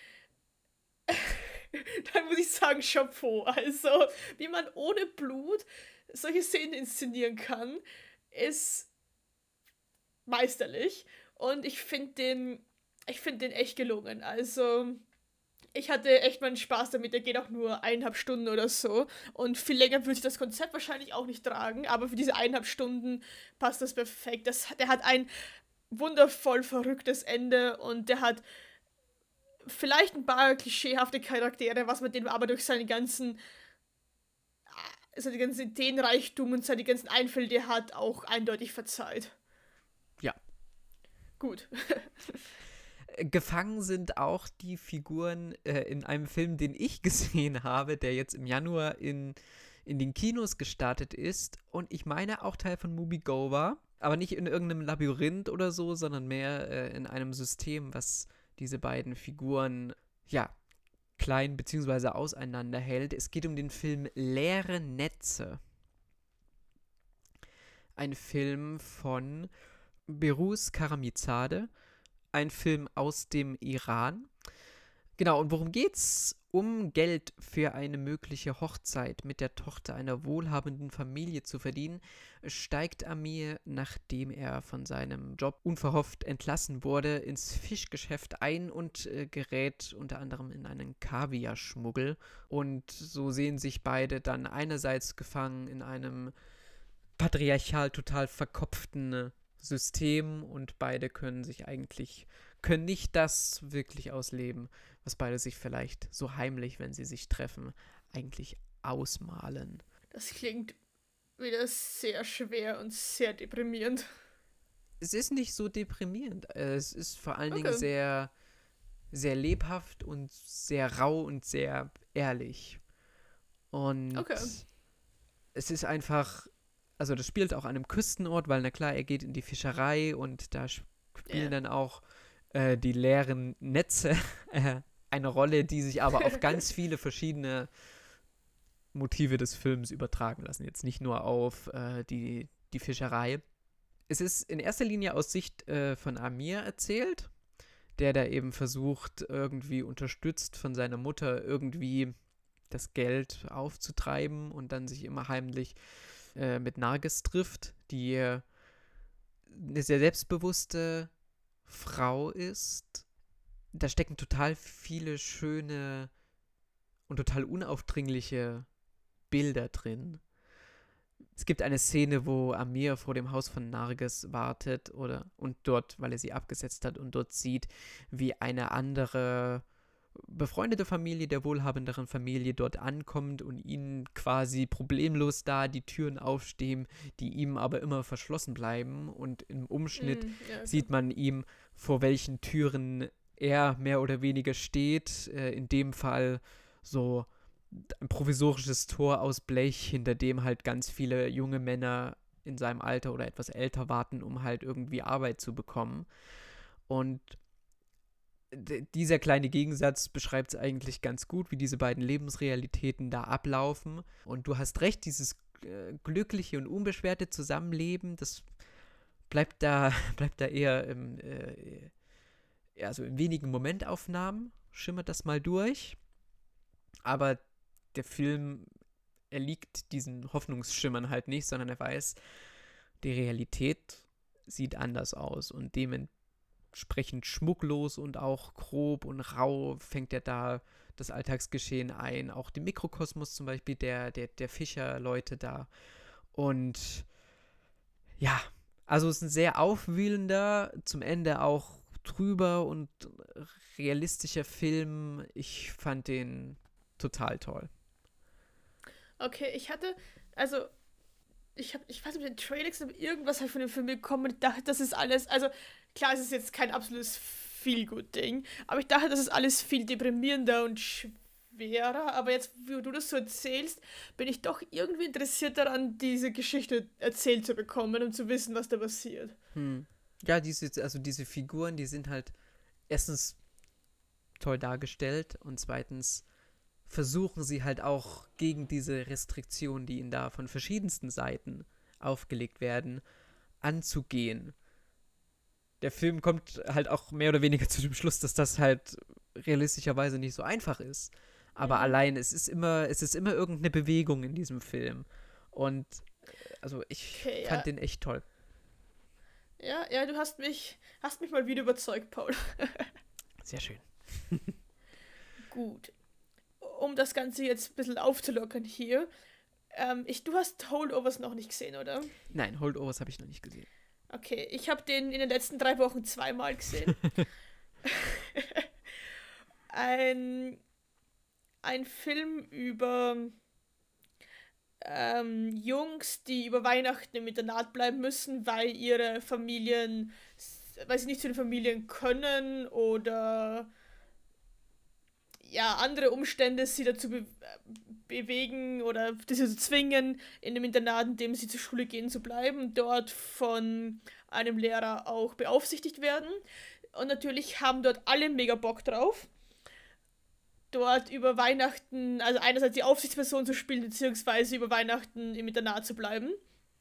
Da muss ich sagen, Chapeau. Also, wie man ohne Blut solche Szenen inszenieren kann, ist meisterlich. Und ich finde den echt gelungen. Also, ich hatte echt meinen Spaß damit. Der geht auch nur 1,5 Stunden oder so. Und viel länger würde ich das Konzept wahrscheinlich auch nicht tragen. Aber für diese 1,5 Stunden passt das perfekt. Der hat ein wundervoll verrücktes Ende. Und der hat vielleicht ein paar klischeehafte Charaktere, was man dem aber durch seine ganzen Ideenreichtum und seine ganzen Einfälle, die er hat, auch eindeutig verzeiht. Ja. Gut. Gefangen sind auch die Figuren in einem Film, den ich gesehen habe, der jetzt im Januar in den Kinos gestartet ist und ich meine auch Teil von MovieGo war, aber nicht in irgendeinem Labyrinth oder so, sondern mehr in einem System, was diese beiden Figuren, ja, klein bzw. auseinanderhält. Es geht um den Film Leere Netze. Ein Film von Behrouz Karamizadeh. Ein Film aus dem Iran. Genau, und worum geht's? Um Geld für eine mögliche Hochzeit mit der Tochter einer wohlhabenden Familie zu verdienen, steigt Amir, nachdem er von seinem Job unverhofft entlassen wurde, ins Fischgeschäft ein und gerät unter anderem in einen Kaviarschmuggel. Und so sehen sich beide dann einerseits gefangen in einem patriarchal total verkopften System und beide können nicht das wirklich ausleben, was beide sich vielleicht so heimlich, wenn sie sich treffen, eigentlich ausmalen. Das klingt wieder sehr schwer und sehr deprimierend. Es ist nicht so deprimierend. Es ist vor allen Dingen sehr, sehr lebhaft und sehr rau und sehr ehrlich. Und es ist einfach, also das spielt auch an einem Küstenort, weil na klar, er geht in die Fischerei und da spielen dann auch die leeren Netze eine Rolle, die sich aber auf ganz viele verschiedene Motive des Films übertragen lassen. Jetzt nicht nur auf die Fischerei. Es ist in erster Linie aus Sicht von Amir erzählt, der da eben versucht, irgendwie unterstützt von seiner Mutter irgendwie das Geld aufzutreiben und dann sich immer heimlich mit Nargis trifft, die eine sehr selbstbewusste Frau ist. Da stecken total viele schöne und total unaufdringliche Bilder drin. Es gibt eine Szene, wo Amir vor dem Haus von Nargis wartet und dort, weil er sie abgesetzt hat und dort sieht, wie eine andere befreundete Familie der wohlhabenderen Familie dort ankommt und ihnen quasi problemlos da die Türen aufstehen, die ihm aber immer verschlossen bleiben. Und im Umschnitt sieht man ihm, vor welchen Türen er mehr oder weniger steht. In dem Fall so ein provisorisches Tor aus Blech, hinter dem halt ganz viele junge Männer in seinem Alter oder etwas älter warten, um halt irgendwie Arbeit zu bekommen. Und dieser kleine Gegensatz beschreibt es eigentlich ganz gut, wie diese beiden Lebensrealitäten da ablaufen. Und du hast recht, dieses glückliche und unbeschwerte Zusammenleben, das bleibt da eher also in wenigen Momentaufnahmen, schimmert das mal durch. Aber der Film erliegt diesen Hoffnungsschimmern halt nicht, sondern er weiß, die Realität sieht anders aus und dementsprechend schmucklos und auch grob und rau fängt er da das Alltagsgeschehen ein. Auch den Mikrokosmos zum Beispiel der Fischerleute da. Und ja, also es ist ein sehr aufwühlender, zum Ende auch trüber und realistischer Film. Ich fand den total toll. Okay, ich weiß nicht, mit den Trailers aber irgendwas halt von dem Film bekommen und dachte, das ist alles, also klar, es ist jetzt kein absolutes Feel-Good-Ding, aber ich dachte, das ist alles viel deprimierender und schwerer, aber jetzt, wie du das so erzählst, bin ich doch irgendwie interessiert daran, diese Geschichte erzählt zu bekommen und zu wissen, was da passiert. Ja, diese Figuren, die sind halt erstens toll dargestellt und zweitens versuchen sie halt auch gegen diese Restriktionen, die ihnen da von verschiedensten Seiten aufgelegt werden, anzugehen. Der Film kommt halt auch mehr oder weniger zu dem Schluss, dass das halt realistischerweise nicht so einfach ist. Aber allein, es ist immer irgendeine Bewegung in diesem Film. Und also ich fand den echt toll. Ja, du hast mich mal wieder überzeugt, Paul. Sehr schön. Gut. Um das Ganze jetzt ein bisschen aufzulockern hier. Du hast Holdovers noch nicht gesehen, oder? Nein, Holdovers habe ich noch nicht gesehen. Okay, ich habe den in den letzten 3 Wochen 2-mal gesehen. Ein Film über Jungs, die über Weihnachten im Internat bleiben müssen, weil sie nicht zu den Familien können oder ja, andere Umstände sie dazu bewegen oder sie zu zwingen, in dem Internat, in dem sie zur Schule gehen, zu bleiben, dort von einem Lehrer auch beaufsichtigt werden. Und natürlich haben dort alle mega Bock drauf, dort über Weihnachten, also einerseits die Aufsichtsperson zu spielen, beziehungsweise über Weihnachten im Internat zu bleiben.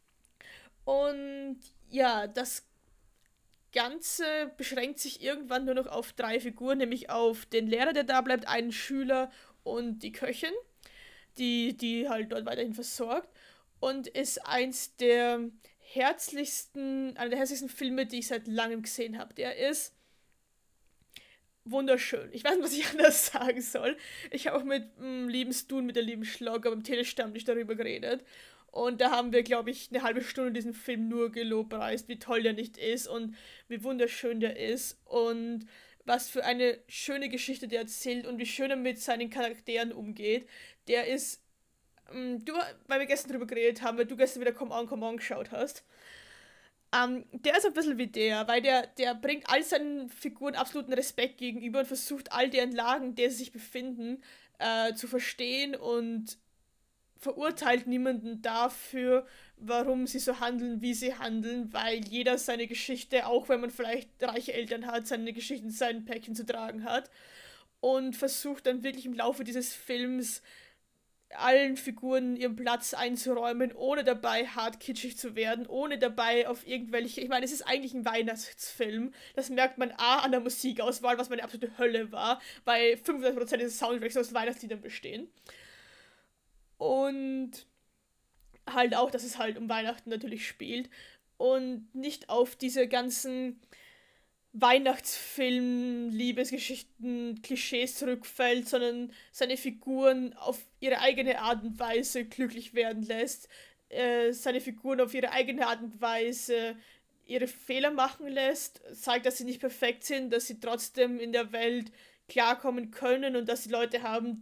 Und ja, das Ganze beschränkt sich irgendwann nur noch auf 3 Figuren, nämlich auf den Lehrer, der da bleibt, einen Schüler und die Köchin, die halt dort weiterhin versorgt. Und ist einer der herzlichsten Filme, die ich seit langem gesehen habe. Der ist wunderschön. Ich weiß nicht, was ich anders sagen soll. Ich habe auch mit lieben Stun, mit der lieben Schlogger beim Telestammtisch darüber geredet. Und da haben wir, glaube ich, eine halbe Stunde diesen Film nur gelobpreist, wie toll der nicht ist und wie wunderschön der ist und was für eine schöne Geschichte der erzählt und wie schön er mit seinen Charakteren umgeht. Der ist, weil wir gestern drüber geredet haben, weil du gestern wieder Come On geschaut hast. Der ist ein bisschen wie weil der bringt all seinen Figuren absoluten Respekt gegenüber und versucht, all deren Lagen, in der sie sich befinden, zu verstehen und verurteilt niemanden dafür, warum sie so handeln, wie sie handeln, weil jeder seine Geschichte, auch wenn man vielleicht reiche Eltern hat, seine Geschichte in seinen Päckchen zu tragen hat und versucht dann wirklich im Laufe dieses Films allen Figuren ihren Platz einzuräumen, ohne dabei hart kitschig zu werden, ohne dabei auf irgendwelche, ich meine, es ist eigentlich ein Weihnachtsfilm, das merkt man an der Musikauswahl, was meine absolute Hölle war, weil 95% des Soundtracks aus Weihnachtsliedern bestehen. Und halt auch, dass es halt um Weihnachten natürlich spielt und nicht auf diese ganzen Weihnachtsfilm, Liebesgeschichten, Klischees zurückfällt, sondern seine Figuren auf ihre eigene Art und Weise glücklich werden lässt, seine Figuren auf ihre eigene Art und Weise ihre Fehler machen lässt, zeigt, dass sie nicht perfekt sind, dass sie trotzdem in der Welt klarkommen können und dass sie Leute haben,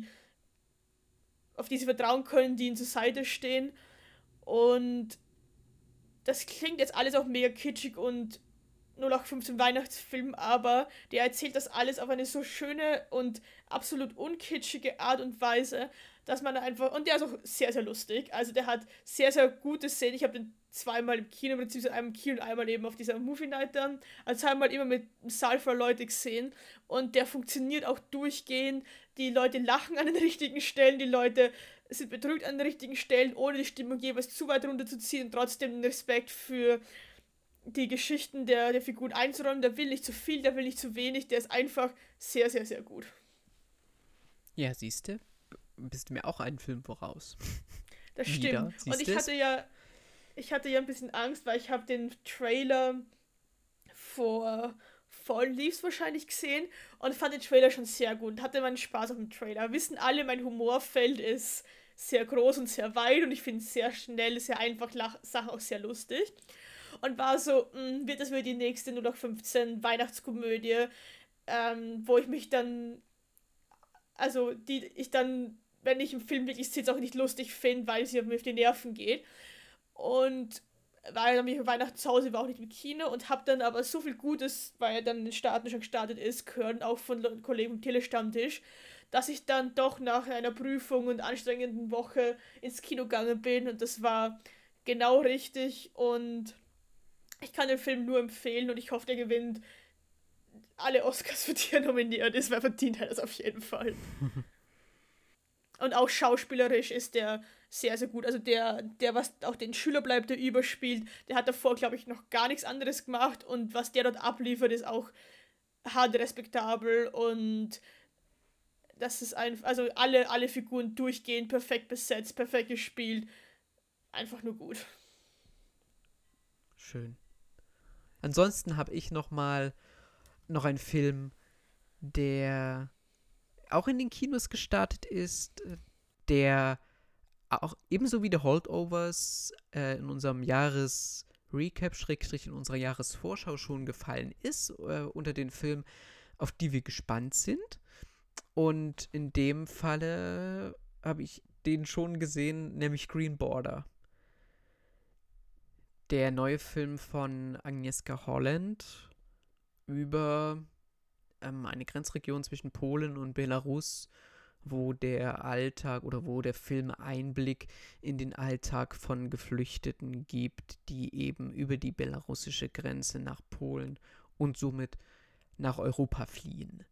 auf die sie vertrauen können, die ihnen zur Seite stehen. Und das klingt jetzt alles auch mega kitschig und 0815 Weihnachtsfilm, aber der erzählt das alles auf eine so schöne und absolut unkitschige Art und Weise, dass man einfach, und der ist auch sehr, sehr lustig, also der hat sehr, sehr gute Szenen, ich habe den zweimal im Kino, beziehungsweise einmal im Kino und einmal eben auf dieser Movie Night dann, also zweimal immer mit einem Saal voll Leute gesehen und der funktioniert auch durchgehend, die Leute lachen an den richtigen Stellen, die Leute sind bedrückt an den richtigen Stellen, ohne die Stimmung jeweils zu weit runterzuziehen und trotzdem den Respekt für die Geschichten der Figuren einzuräumen. Der will nicht zu viel, der will nicht zu wenig, der ist einfach sehr, sehr, sehr gut. Ja, siehst du, bist du mir auch einen Film voraus. Das Wieder, stimmt. Und ich hatte ja ein bisschen Angst, weil ich habe den Trailer vor Fallen Leaves wahrscheinlich gesehen und fand den Trailer schon sehr gut und hatte meinen Spaß auf dem Trailer. Wissen alle, mein Humorfeld ist sehr groß und sehr weit und ich finde es sehr schnell, sehr einfach, Sachen auch sehr lustig. Und war so, wird das wieder die nächste 0815 Weihnachtskomödie, wo ich mich dann, also die ich dann, wenn ich im Film wirklich sitze, auch nicht lustig finde, weil sie mir auf die Nerven geht. Und weil dann bin ich Weihnachten zu Hause, war auch nicht im Kino und habe dann aber so viel Gutes, weil er dann in den Staaten schon gestartet ist, gehört, auch von Kollegen im Telestammtisch, dass ich dann doch nach einer Prüfung und anstrengenden Woche ins Kino gegangen bin und das war genau richtig und ich kann den Film nur empfehlen und ich hoffe, der gewinnt alle Oscars, für die er nominiert ist, weil verdient er das auf jeden Fall. Und auch schauspielerisch ist der sehr, sehr gut. Also der was auch den Schüler bleibt, der überspielt, der hat davor, glaube ich, noch gar nichts anderes gemacht und was der dort abliefert, ist auch hart respektabel und das ist einfach, also alle Figuren durchgehend perfekt besetzt, perfekt gespielt. Einfach nur gut. Schön. Ansonsten habe ich noch einen Film, der auch in den Kinos gestartet ist, der auch ebenso wie The Holdovers in unserem Jahresrecap, Schrägstrich in unserer Jahresvorschau schon gefallen ist, unter den Filmen, auf die wir gespannt sind. Und in dem Falle habe ich den schon gesehen, nämlich Green Border. Der neue Film von Agnieszka Holland über eine Grenzregion zwischen Polen und Belarus, wo der Alltag oder wo der Film Einblick in den Alltag von Geflüchteten gibt, die eben über die belarussische Grenze nach Polen und somit nach Europa fliehen.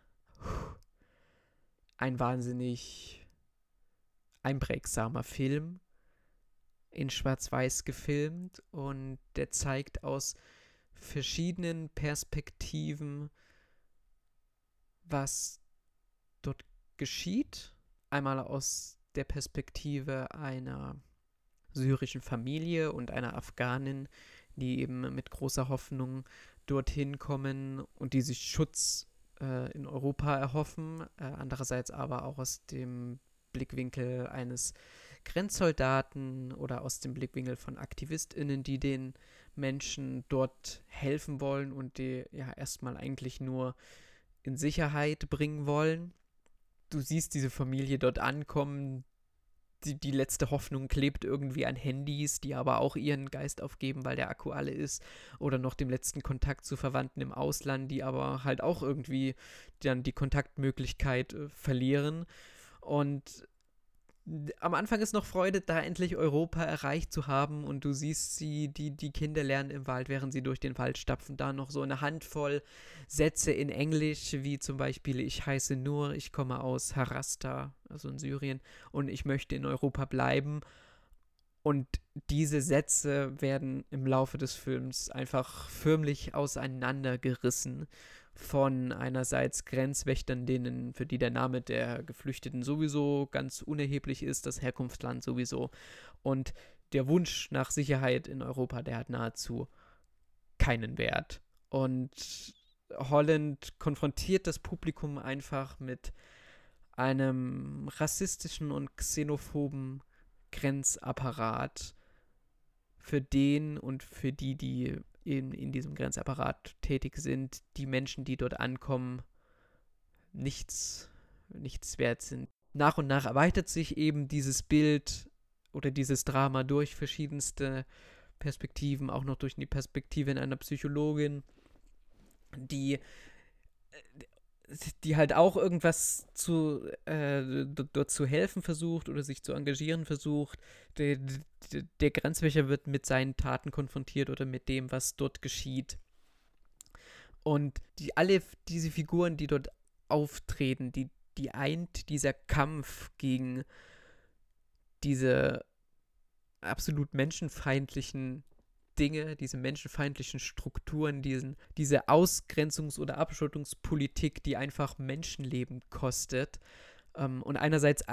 Ein wahnsinnig einprägsamer Film, in Schwarz-Weiß gefilmt und der zeigt aus verschiedenen Perspektiven, was dort geschieht. Einmal aus der Perspektive einer syrischen Familie und einer Afghanin, die eben mit großer Hoffnung dorthin kommen und die sich Schutz in Europa erhoffen. Andererseits aber auch aus dem Blickwinkel eines Grenzsoldaten oder aus dem Blickwinkel von AktivistInnen, die den Menschen dort helfen wollen und die ja erstmal eigentlich nur in Sicherheit bringen wollen. Du siehst diese Familie dort ankommen, die letzte Hoffnung klebt irgendwie an Handys, die aber auch ihren Geist aufgeben, weil der Akku alle ist, oder noch dem letzten Kontakt zu Verwandten im Ausland, die aber halt auch irgendwie dann die Kontaktmöglichkeit verlieren. Und am Anfang ist noch Freude, da endlich Europa erreicht zu haben und du siehst sie, die Kinder lernen im Wald, während sie durch den Wald stapfen, da noch so eine Handvoll Sätze in Englisch, wie zum Beispiel: Ich heiße Nur, ich komme aus Harasta, also in Syrien, und ich möchte in Europa bleiben. Und diese Sätze werden im Laufe des Films einfach förmlich auseinandergerissen von einerseits Grenzwächtern, für die der Name der Geflüchteten sowieso ganz unerheblich ist, das Herkunftsland sowieso. Und der Wunsch nach Sicherheit in Europa, der hat nahezu keinen Wert. Und Holland konfrontiert das Publikum einfach mit einem rassistischen und xenophoben Grenzapparat, für den und für die in diesem Grenzapparat tätig sind, die Menschen, die dort ankommen, nichts wert sind. Nach und nach erweitert sich eben dieses Bild oder dieses Drama durch verschiedenste Perspektiven, auch noch durch die Perspektive in einer Psychologin, die halt auch irgendwas dort zu helfen versucht oder sich zu engagieren versucht. Der Grenzwächter wird mit seinen Taten konfrontiert oder mit dem, was dort geschieht. Und alle diese Figuren, die dort auftreten, die eint dieser Kampf gegen diese absolut menschenfeindlichen Dinge, diese menschenfeindlichen Strukturen, diese Ausgrenzungs- oder Abschottungspolitik, die einfach Menschenleben kostet. Und andererseits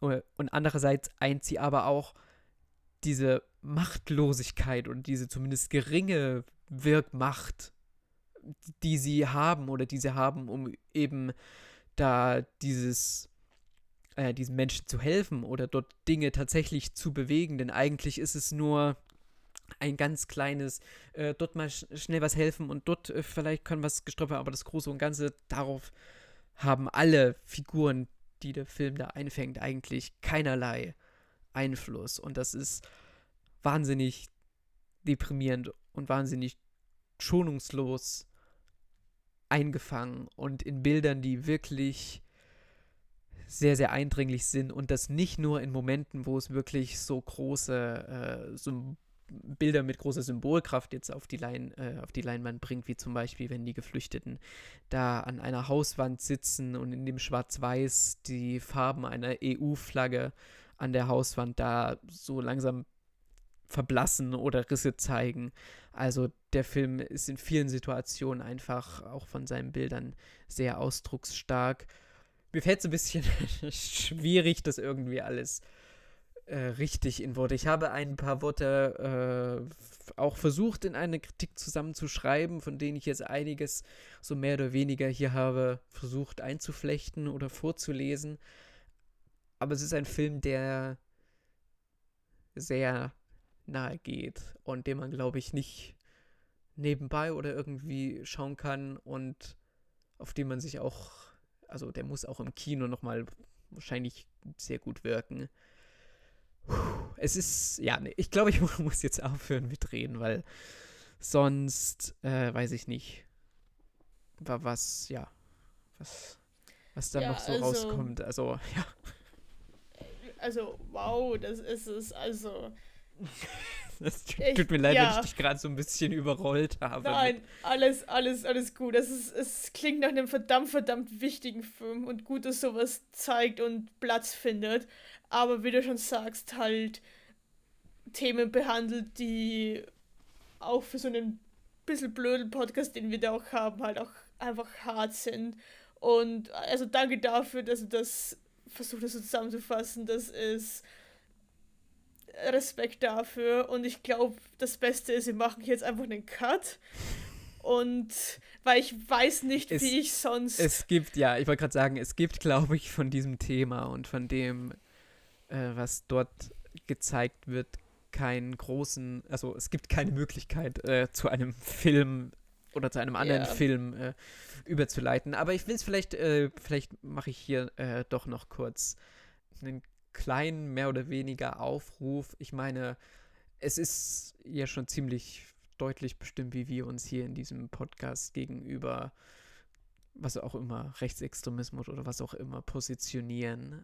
eint sie aber auch diese Machtlosigkeit und diese zumindest geringe Wirkmacht, die sie haben, um eben da diesen Menschen zu helfen oder dort Dinge tatsächlich zu bewegen, denn eigentlich ist es nur ein ganz kleines, dort mal schnell was helfen und dort vielleicht kann was gestoppt werden, aber das Große und Ganze, darauf haben alle Figuren, die der Film da einfängt, eigentlich keinerlei Einfluss. Und das ist wahnsinnig deprimierend und wahnsinnig schonungslos eingefangen und in Bildern, die wirklich sehr, sehr eindringlich sind und das nicht nur in Momenten, wo es wirklich so große Bilder mit großer Symbolkraft jetzt auf die Leinwand bringt, wie zum Beispiel, wenn die Geflüchteten da an einer Hauswand sitzen und in dem Schwarz-Weiß die Farben einer EU-Flagge an der Hauswand da so langsam verblassen oder Risse zeigen. Also der Film ist in vielen Situationen einfach auch von seinen Bildern sehr ausdrucksstark. Mir fällt es ein bisschen schwierig, das irgendwie alles richtig in Worte. Ich habe ein paar Worte auch versucht, in eine Kritik zusammenzuschreiben, von denen ich jetzt einiges so mehr oder weniger hier habe versucht einzuflechten oder vorzulesen. Aber es ist ein Film, der sehr nahe geht und den man, glaube ich, nicht nebenbei oder irgendwie schauen kann und auf den man sich auch, also der muss auch im Kino nochmal wahrscheinlich sehr gut wirken. Es ist, ja, nee, ich glaube, ich muss jetzt aufhören mit reden, weil sonst, weiß ich nicht, was dann noch so rauskommt. Also, ja. Also, wow, das ist es, also. Das tut mir leid, wenn ich dich gerade so ein bisschen überrollt habe. Nein, alles gut. Es klingt nach einem verdammt wichtigen Film und gut, dass sowas zeigt und Platz findet. Aber wie du schon sagst, halt Themen behandelt, die auch für so einen bisschen blöden Podcast, den wir da auch haben, halt auch einfach hart sind. Und also danke dafür, dass du das versucht hast so zusammenzufassen. Das ist Respekt dafür. Und ich glaube, das Beste ist, wir machen jetzt einfach einen Cut. Und weil ich weiß nicht, wie ich sonst... ich wollte gerade sagen, es gibt, glaube ich, von diesem Thema und von dem, was dort gezeigt wird, es gibt keine Möglichkeit, zu einem Film oder zu einem anderen Film überzuleiten. Aber ich will es vielleicht mache ich hier doch noch kurz einen kleinen, mehr oder weniger Aufruf. Ich meine, es ist ja schon ziemlich deutlich bestimmt, wie wir uns hier in diesem Podcast gegenüber was auch immer, Rechtsextremismus oder was auch immer positionieren.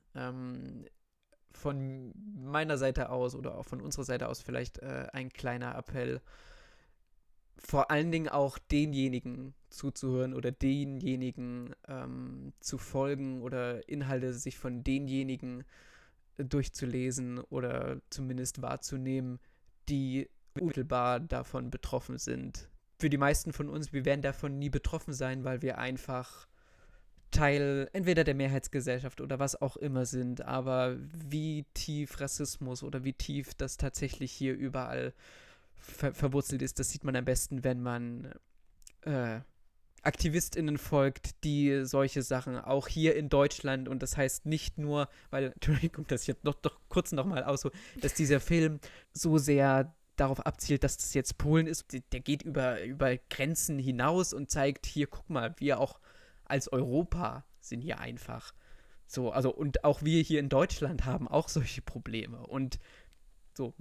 Von meiner Seite aus oder auch von unserer Seite aus vielleicht ein kleiner Appell, vor allen Dingen auch denjenigen zuzuhören oder denjenigen zu folgen oder Inhalte sich von denjenigen durchzulesen oder zumindest wahrzunehmen, die unmittelbar davon betroffen sind. Für die meisten von uns, wir werden davon nie betroffen sein, weil wir einfach Teil entweder der Mehrheitsgesellschaft oder was auch immer sind, aber wie tief Rassismus oder wie tief das tatsächlich hier überall verwurzelt ist, das sieht man am besten, wenn man AktivistInnen folgt, die solche Sachen auch hier in Deutschland, und das heißt nicht nur, weil, Entschuldigung, dass ich jetzt doch kurz nochmal aushole, dass dieser Film so sehr darauf abzielt, dass das jetzt Polen ist, der geht über Grenzen hinaus und zeigt, hier, guck mal, wir auch als Europa sind hier einfach so, also und auch wir hier in Deutschland haben auch solche Probleme. Und so,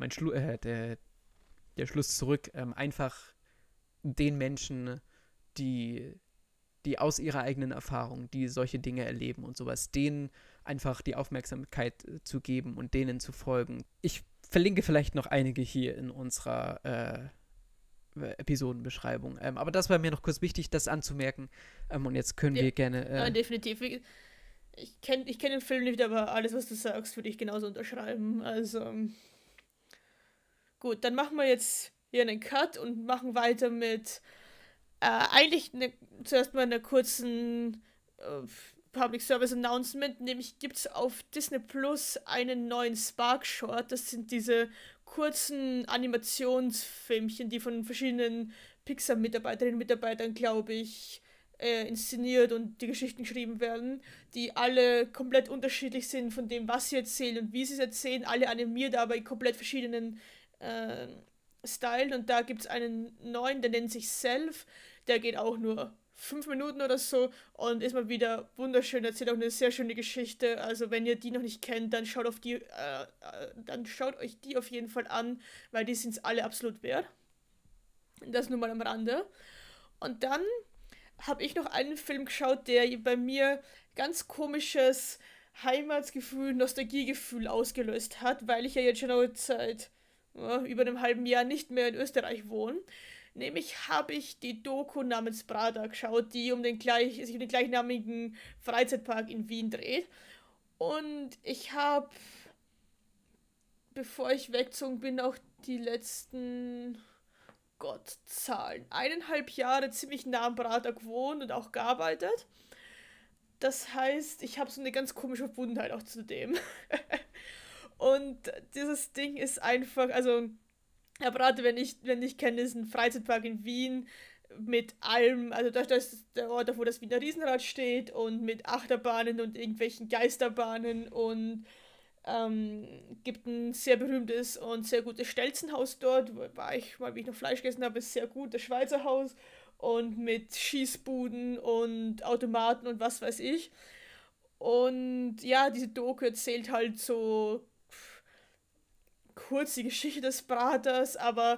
der Schluss zurück, einfach den Menschen, die aus ihrer eigenen Erfahrung, die solche Dinge erleben und sowas, denen einfach die Aufmerksamkeit zu geben und denen zu folgen. Ich verlinke vielleicht noch einige hier in unserer Episodenbeschreibung. Aber das war mir noch kurz wichtig, das anzumerken. Und jetzt können wir gerne... Nein, definitiv. Ich kenn den Film nicht, aber alles, was du sagst, würde ich genauso unterschreiben. Also gut, dann machen wir jetzt hier einen Cut und machen weiter mit zuerst mal einer kurzen Public Service Announcement, nämlich gibt es auf Disney Plus einen neuen Spark Short. Das sind diese kurzen Animationsfilmchen, die von verschiedenen Pixar-Mitarbeiterinnen und Mitarbeitern, glaube ich, inszeniert und die Geschichten geschrieben werden, die alle komplett unterschiedlich sind von dem, was sie erzählen und wie sie es erzählen, alle animiert, aber in komplett verschiedenen Style. Und da gibt es einen neuen, der nennt sich Self, der geht auch nur 5 Minuten oder so und ist mal wieder wunderschön, erzählt auch eine sehr schöne Geschichte. Also wenn ihr die noch nicht kennt, dann schaut euch die auf jeden Fall an, weil die sind es alle absolut wert. Das nur mal am Rande. Und dann habe ich noch einen Film geschaut, der bei mir ganz komisches Heimatsgefühl, Nostalgiegefühl ausgelöst hat, weil ich ja jetzt schon seit über einem halben Jahr nicht mehr in Österreich wohne. Nämlich habe ich die Doku namens Brada geschaut, die sich um den gleichnamigen Freizeitpark in Wien dreht. Und ich habe, bevor ich weggezogen bin, auch die letzten, Zahlen, 1,5 Jahre ziemlich nah am Brada gewohnt und auch gearbeitet. Das heißt, ich habe so eine ganz komische Verbundenheit auch zu dem. Und dieses Ding ist einfach, also Herr Brate, wenn ich kenne, ist ein Freizeitpark in Wien mit allem, also da ist der Ort, wo das Wiener Riesenrad steht und mit Achterbahnen und irgendwelchen Geisterbahnen und gibt ein sehr berühmtes und sehr gutes Stelzenhaus dort, war ich mal, wie ich noch Fleisch gegessen habe, ist sehr gut, das Schweizer Haus und mit Schießbuden und Automaten und was weiß ich. Und ja, diese Doku erzählt halt so kurz die Geschichte des Braters, aber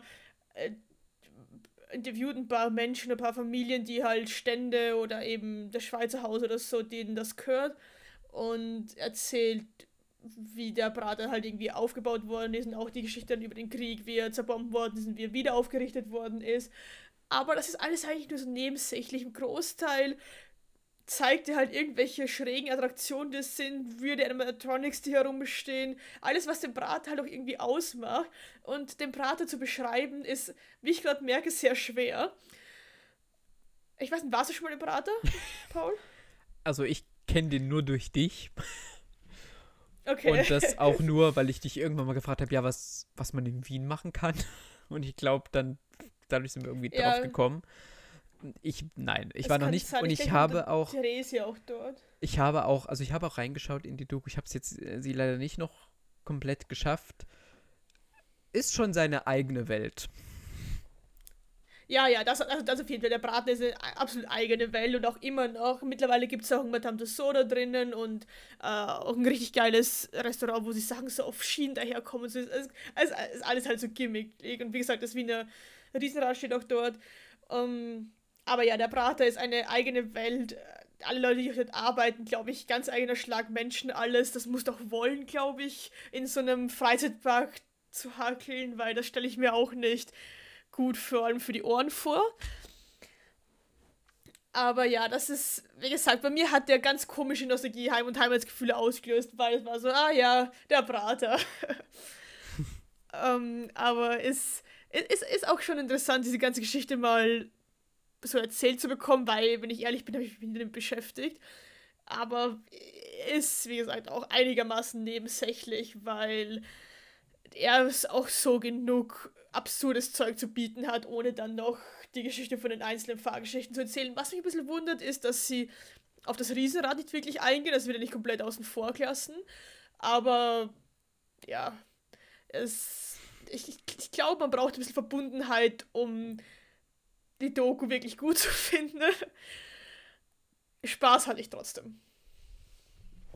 interviewt ein paar Menschen, ein paar Familien, die halt Stände oder eben das Schweizer Haus oder so, denen das gehört, und erzählt, wie der Prater halt irgendwie aufgebaut worden ist und auch die Geschichte dann über den Krieg, wie er zerbombt worden ist und wie er wieder aufgerichtet worden ist. Aber das ist alles eigentlich nur so nebensächlich. Im Großteil zeigt er halt irgendwelche schrägen Attraktionen, die es sind, würde Animatronics, die herumstehen. Alles, was den Prater halt auch irgendwie ausmacht. Und den Prater zu beschreiben, ist, wie ich gerade merke, sehr schwer. Ich weiß nicht, warst du schon mal im Prater, Paul? Also ich kenne den nur durch dich. Okay. Und das auch nur, weil ich dich irgendwann mal gefragt habe, ja, was man in Wien machen kann. Und ich glaube, dann dadurch sind wir irgendwie drauf gekommen. Ich war noch nicht, und ich habe auch Theresia auch dort. Ich habe auch reingeschaut in die Doku. Ich habe es jetzt sie leider nicht noch komplett geschafft. Ist schon seine eigene Welt. Ja, das auf jeden Fall. Der Braten ist eine absolut eigene Welt und auch immer noch. Mittlerweile gibt es auch ein Madame Tussauds da drinnen und auch ein richtig geiles Restaurant, wo sie Sachen so auf Schienen daherkommen. Es ist alles halt so gimmickig. Und wie gesagt, das Wiener Riesenrad steht auch dort. Aber ja, der Prater ist eine eigene Welt. Alle Leute, die dort arbeiten, glaube ich, ganz eigener Schlag Menschen, alles. Das muss doch wollen, glaube ich, in so einem Freizeitpark zu hakeln, weil das stelle ich mir auch nicht gut vor allem für die Ohren vor. Aber ja, das ist, wie gesagt, bei mir hat der ganz komische Nostalgie und Heimatsgefühle ausgelöst, weil es war so, ja, der Prater. Aber es ist auch schon interessant, diese ganze Geschichte mal so erzählt zu bekommen, weil, wenn ich ehrlich bin, habe ich mich mit dem beschäftigt. Aber ist, wie gesagt, auch einigermaßen nebensächlich, weil er es auch so genug absurdes Zeug zu bieten hat, ohne dann noch die Geschichte von den einzelnen Fahrgeschichten zu erzählen. Was mich ein bisschen wundert, ist, dass sie auf das Riesenrad nicht wirklich eingehen, das wird ja nicht komplett außen vor gelassen. Aber ja, ich glaube, man braucht ein bisschen Verbundenheit, um die Doku wirklich gut zu finden. Spaß hatte ich trotzdem.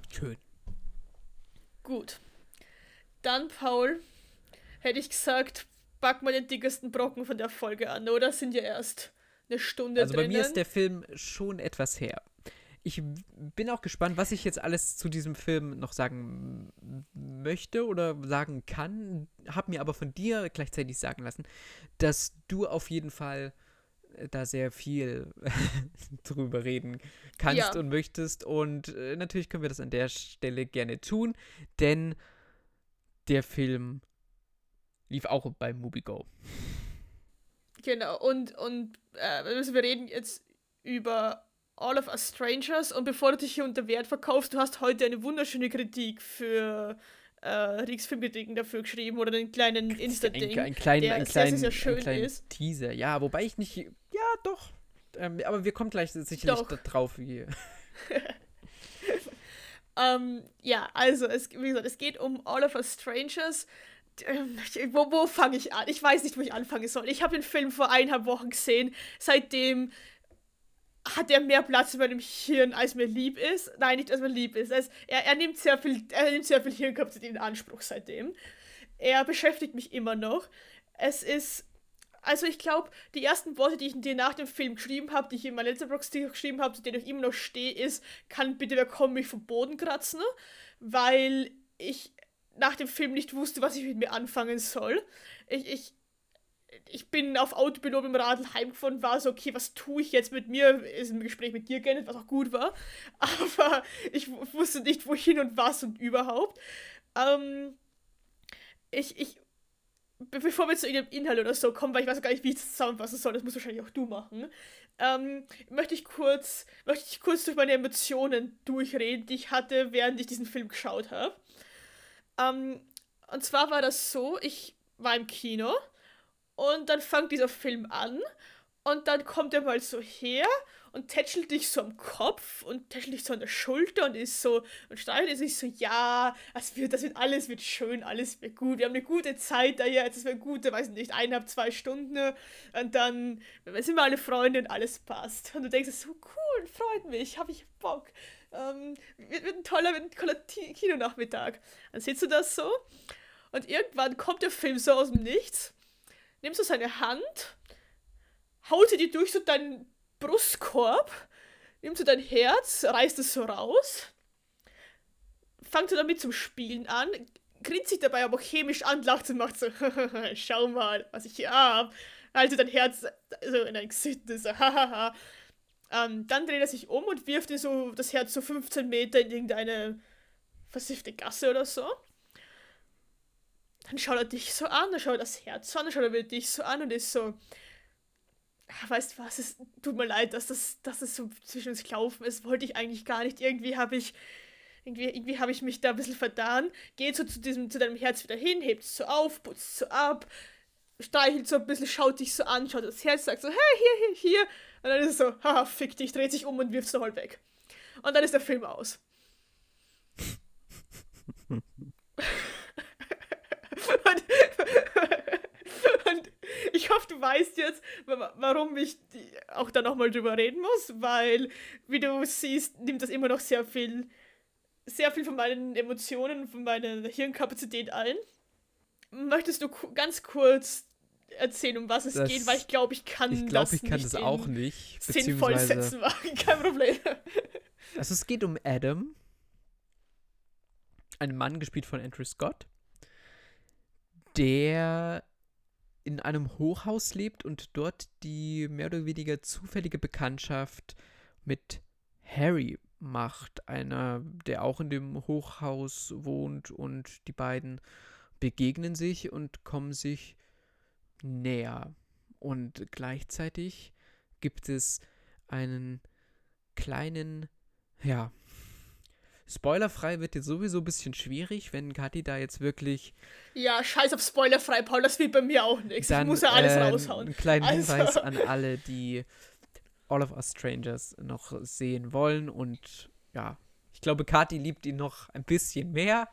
Schön. Gut. Dann, Paul, hätte ich gesagt, pack mal den dickesten Brocken von der Folge an, oder? Sind ja erst eine Stunde Also bei drinnen. mir ist der Film schon etwas her. Ich bin auch gespannt, was ich jetzt alles zu diesem Film noch sagen möchte oder sagen kann. Hab mir aber von dir gleichzeitig sagen lassen, dass du auf jeden Fall da sehr viel drüber reden kannst und möchtest. Und natürlich können wir das an der Stelle gerne tun, denn der Film lief auch bei MovieGo. Genau, und wir reden jetzt über All of Us Strangers, und bevor du dich hier unter Wert verkaufst, du hast heute eine wunderschöne Kritik für Rieks Filmkritiken dafür geschrieben, oder einen kleinen Insta-Ding, der sehr schön ist. Teaser, ja, wobei ich nicht, ja doch, aber wir kommen gleich sicherlich drauf, wie... Ja, also, wie gesagt, es geht um All of Us Strangers. Wo fange ich an? Ich weiß nicht, wo ich anfangen soll. Ich habe den Film vor 1,5 Wochen gesehen. Seitdem hat er mehr Platz in meinem Hirn, als mir lieb ist. Nein, nicht als mir lieb ist. Er nimmt sehr viel Hirnkapazität in Anspruch seitdem. Er beschäftigt mich immer noch. Also ich glaube, die ersten Worte, die ich dir nach dem Film geschrieben habe, die ich in meiner Letterboxd geschrieben habe, zu denen ich immer noch stehe, ist: kann bitte wer kommen, mich vom Boden kratzen? Weil ich nach dem Film nicht wusste, was ich mit mir anfangen soll. Ich bin auf Autopilot im Radl heimgefahren, war so, okay, was tue ich jetzt mit mir? Ist ein Gespräch mit dir geendet, was auch gut war. Aber ich wusste nicht, wohin und was und überhaupt. Bevor wir zu irgendeinem Inhalt oder so kommen, weil ich weiß gar nicht, wie ich das zusammenfassen soll, das musst wahrscheinlich auch du machen, möchte ich kurz durch meine Emotionen durchreden, die ich hatte, während ich diesen Film geschaut habe. Und zwar war das so, ich war im Kino und dann fängt dieser Film an und dann kommt er mal so her und tätschelt dich so am Kopf und tätschelt dich so an der Schulter und ist so, und streichelt sich so, ja, alles wird schön, alles wird gut, wir haben eine gute Zeit da jetzt, es wird gute, weiß nicht, 1,5, 2 Stunden und dann sind wir alle Freunde und alles passt. Und du denkst, so cool, freut mich, hab ich Bock. Wird ein toller Kinonachmittag. Dann siehst du das so und irgendwann kommt der Film so aus dem Nichts, nimmst du seine Hand, haut dir durch so deinen Brustkorb, nimmst du dein Herz, reißt es so raus, fängt so damit zum Spielen an, grinst sich dabei aber auch chemisch an, lacht und macht so, schau mal, was ich hier hab, halte dein Herz so in dein Gesicht, so, hahaha. Dann dreht er sich um und wirft dir so das Herz so 15 Meter in irgendeine versiffte Gasse oder so. Dann schaut er dich so an, dann schaut er das Herz an, dann schaut er wieder dich so an und ist so, weißt du was, es tut mir leid, dass das so zwischen uns gelaufen ist, wollte ich eigentlich gar nicht. Irgendwie habe ich mich da ein bisschen vertan. Geht so zu deinem Herz wieder hin, hebt es so auf, putzt es so ab, streichelt so ein bisschen, schaut dich so an, schaut das Herz, sagt so, hey, hier. Und dann ist es so, haha, fick dich, dreht sich um und wirft es nochmal weg. Und dann ist der Film aus. Und ich hoffe, du weißt jetzt, warum ich auch da nochmal drüber reden muss, weil, wie du siehst, nimmt das immer noch sehr viel von meinen Emotionen, von meiner Hirnkapazität ein. Möchtest du ganz kurz erzählen, um was es geht, weil ich glaube, ich kann das auch nicht sinnvoll Sätzen machen, kein Problem. Also es geht um Adam, einen Mann, gespielt von Andrew Scott, der in einem Hochhaus lebt und dort die mehr oder weniger zufällige Bekanntschaft mit Harry macht, einer, der auch in dem Hochhaus wohnt, und die beiden begegnen sich und kommen sich näher. Und gleichzeitig gibt es einen kleinen, ja, spoilerfrei wird jetzt sowieso ein bisschen schwierig, wenn Kathi da jetzt wirklich... Ja, scheiß auf spoilerfrei, Paul, das wird bei mir auch nichts. Ich muss ja alles raushauen. Einen kleinen Hinweis an alle, die All of Us Strangers noch sehen wollen, und ja, ich glaube, Kathi liebt ihn noch ein bisschen mehr.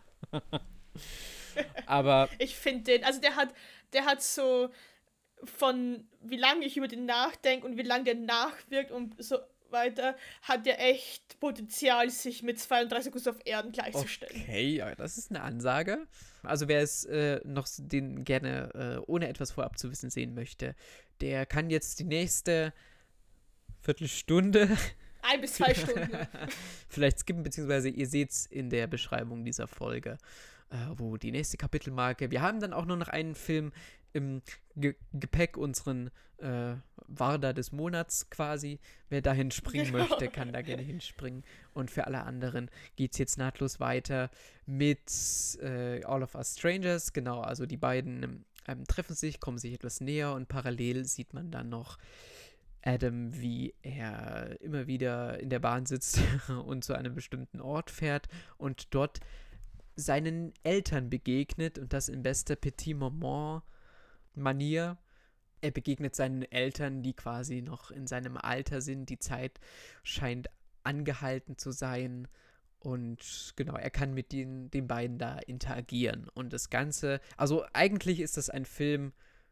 Aber ich finde den, also der hat so, von wie lange ich über den nachdenke und wie lange der nachwirkt und so weiter, hat ja echt Potenzial, sich mit 32 Grüßen auf Erden gleichzustellen. Okay, ja, das ist eine Ansage. Also wer es noch den gerne ohne etwas vorab zu wissen sehen möchte, der kann jetzt die nächste Viertelstunde 1 bis 2 Stunden. vielleicht skippen, beziehungsweise ihr seht es in der Beschreibung dieser Folge, wo die nächste Kapitelmarke. Wir haben dann auch nur noch einen Film im Gepäck, unseren Warder des Monats quasi. Wer dahin springen möchte, kann da gerne hinspringen. Und für alle anderen geht es jetzt nahtlos weiter mit All of Us Strangers. Genau, also die beiden treffen sich, kommen sich etwas näher und parallel sieht man dann noch Adam, wie er immer wieder in der Bahn sitzt und zu einem bestimmten Ort fährt und dort seinen Eltern begegnet und das in bester Petit-Maman-Manier. Er begegnet seinen Eltern, die quasi noch in seinem Alter sind. Die Zeit scheint angehalten zu sein und genau, er kann mit den beiden da interagieren. Und das Ganze, also eigentlich ist das ein Film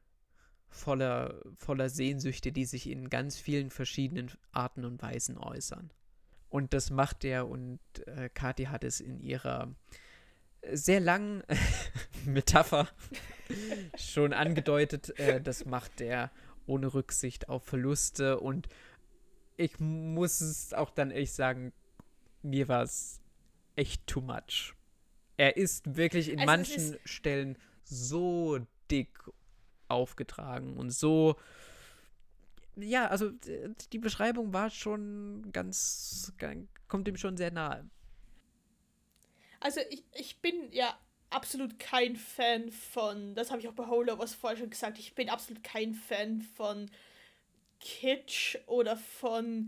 voller Sehnsüchte, die sich in ganz vielen verschiedenen Arten und Weisen äußern. Und das macht er, und Kathi hat es in ihrer sehr langen Metapher schon angedeutet, das macht er ohne Rücksicht auf Verluste, und ich muss es auch dann ehrlich sagen, mir war es echt too much. Er ist wirklich in manchen Stellen so dick aufgetragen und so, ja, also die Beschreibung war schon kommt ihm schon sehr nahe. Also ich bin ja absolut kein Fan von, das habe ich auch bei Holdovers vorher schon gesagt, ich bin absolut kein Fan von Kitsch oder von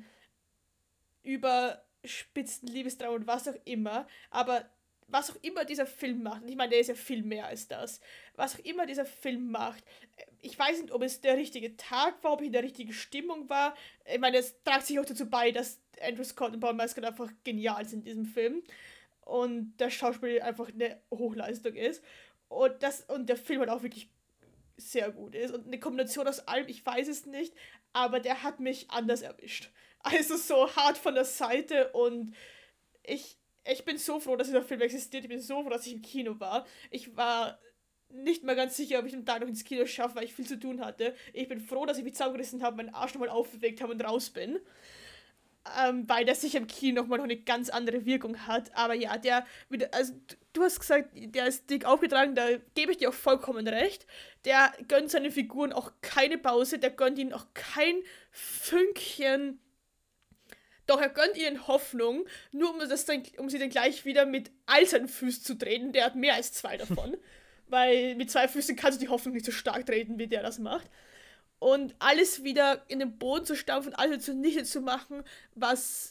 überspitzten Liebesdrama und was auch immer, aber was auch immer dieser Film macht, und ich meine, der ist ja viel mehr als das, was auch immer dieser Film macht, ich weiß nicht, ob es der richtige Tag war, ob ich in der richtigen Stimmung war, ich meine, es tragt sich auch dazu bei, dass Andrew Scott und Paul Mescal einfach genial sind in diesem Film und das Schauspiel einfach eine Hochleistung ist und der Film halt auch wirklich sehr gut ist und eine Kombination aus allem, ich weiß es nicht, aber der hat mich anders erwischt. Also so hart von der Seite, und ich bin so froh, dass dieser Film existiert. Ich bin so froh, dass ich im Kino war. Ich war nicht mal ganz sicher, ob ich den Tag noch ins Kino schaffe, weil ich viel zu tun hatte. Ich bin froh, dass ich mich zusammengerissen habe, meinen Arsch nochmal aufbewegt habe und raus bin. Weil der sicher im Kino nochmal noch eine ganz andere Wirkung hat. Aber ja, also du hast gesagt, der ist dick aufgetragen, da gebe ich dir auch vollkommen recht. Der gönnt seinen Figuren auch keine Pause, der gönnt ihnen auch kein Fünkchen. Doch er gönnt ihnen Hoffnung, nur um sie dann gleich wieder mit all seinen Füßen zu treten. Der hat mehr als 2 davon. Weil mit 2 Füßen kannst du die Hoffnung nicht so stark treten, wie der das macht. Und alles wieder in den Boden zu stampfen, alles zunichte zu machen, was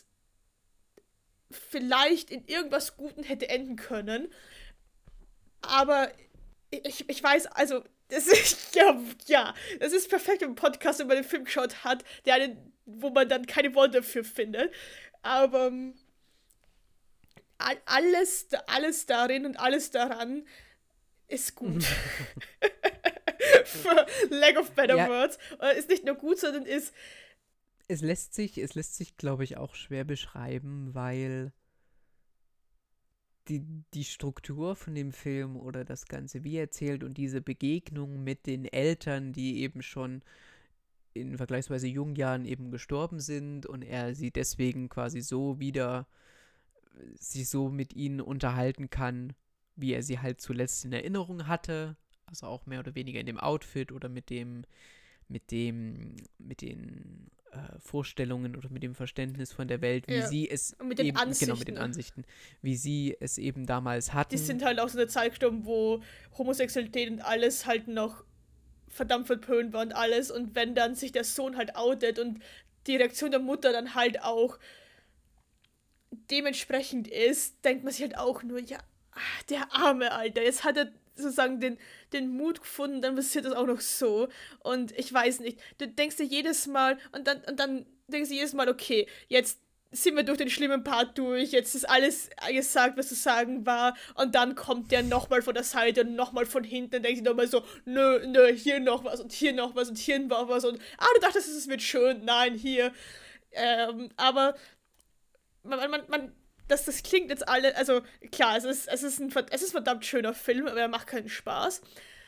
vielleicht in irgendwas Guten hätte enden können. Aber ich weiß, also, das ist, das ist perfekt im Podcast, wenn man den Film geschaut hat, wo man dann keine Worte dafür findet. Aber alles darin und alles daran ist gut. For lack of better words. Ist nicht nur gut, sondern ist... Es lässt sich, glaube ich, auch schwer beschreiben, weil die Struktur von dem Film oder das Ganze, wie erzählt, und diese Begegnung mit den Eltern, die eben schon in vergleichsweise jungen Jahren eben gestorben sind und er sie deswegen quasi so wieder sich so mit ihnen unterhalten kann, wie er sie halt zuletzt in Erinnerung hatte, also auch mehr oder weniger in dem Outfit oder mit den Vorstellungen oder mit dem Verständnis von der Welt, wie sie es mit den eben, Ansichten. genau, mit den Ansichten, wie sie es eben damals hatten. Die sind halt auch so eine Zeit gestorben, wo Homosexualität und alles halt noch verdammt verpönt war und alles, und wenn dann sich der Sohn halt outet und die Reaktion der Mutter dann halt auch dementsprechend ist, denkt man sich halt auch nur, ja, der arme Alter, jetzt hat er sozusagen den Mut gefunden, dann passiert das auch noch so. Und ich weiß nicht, du denkst dir jedes Mal, und dann denkst du jedes Mal, okay, jetzt sind wir durch den schlimmen Part durch, jetzt ist alles gesagt, was zu sagen war, und dann kommt der nochmal von der Seite und nochmal von hinten und denkst dir nochmal so, nö, hier noch was und hier noch was und hier noch was und, du dachtest, es wird schön, nein, hier. Aber das klingt jetzt alle, also klar, es ist ein verdammt schöner Film, aber er macht keinen Spaß.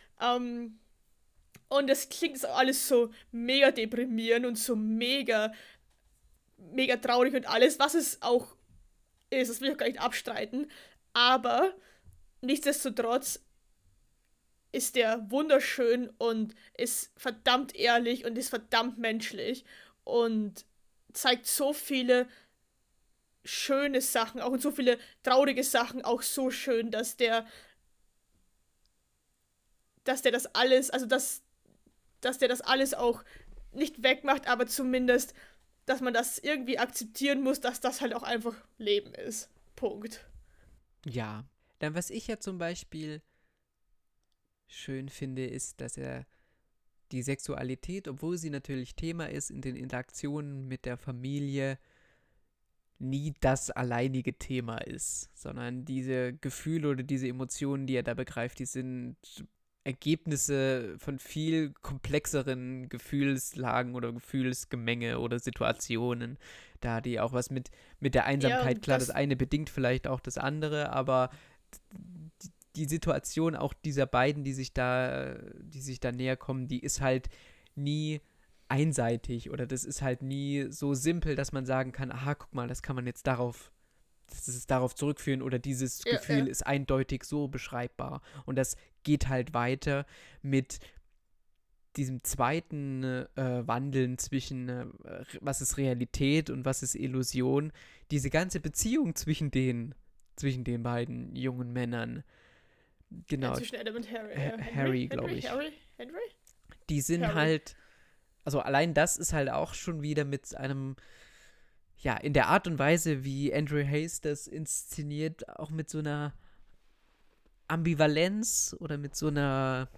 Und es klingt jetzt alles so mega deprimierend und so mega, mega traurig und alles, was es auch ist, das will ich auch gar nicht abstreiten. Aber nichtsdestotrotz ist der wunderschön und ist verdammt ehrlich und ist verdammt menschlich und zeigt so viele schöne Sachen, auch und so viele traurige Sachen auch so schön, dass der das alles, also dass der das alles auch nicht wegmacht, aber zumindest, dass man das irgendwie akzeptieren muss, dass das halt auch einfach Leben ist. Punkt. Ja, dann was ich ja zum Beispiel schön finde, ist, dass er die Sexualität, obwohl sie natürlich Thema ist in den Interaktionen mit der Familie, nie das alleinige Thema ist, sondern diese Gefühle oder diese Emotionen, die er da begreift, die sind Ergebnisse von viel komplexeren Gefühlslagen oder Gefühlsgemenge oder Situationen, da die auch was mit der Einsamkeit, klar, das eine bedingt vielleicht auch das andere, aber die Situation auch dieser beiden, die sich da näher kommen, die ist halt nie einseitig oder das ist halt nie so simpel, dass man sagen kann, aha, guck mal, das ist darauf zurückführen oder dieses Gefühl ist eindeutig so beschreibbar. Und das geht halt weiter mit diesem zweiten Wandeln zwischen was ist Realität und was ist Illusion. Diese ganze Beziehung zwischen den beiden jungen Männern. Genau. Ja, zwischen Adam und Harry. Harry, glaube ich. Henry? Die sind Harry. halt, also allein das ist halt auch schon wieder mit einem, ja, in der Art und Weise, wie Andrew Hayes das inszeniert, auch mit so einer Ambivalenz oder mit so einer,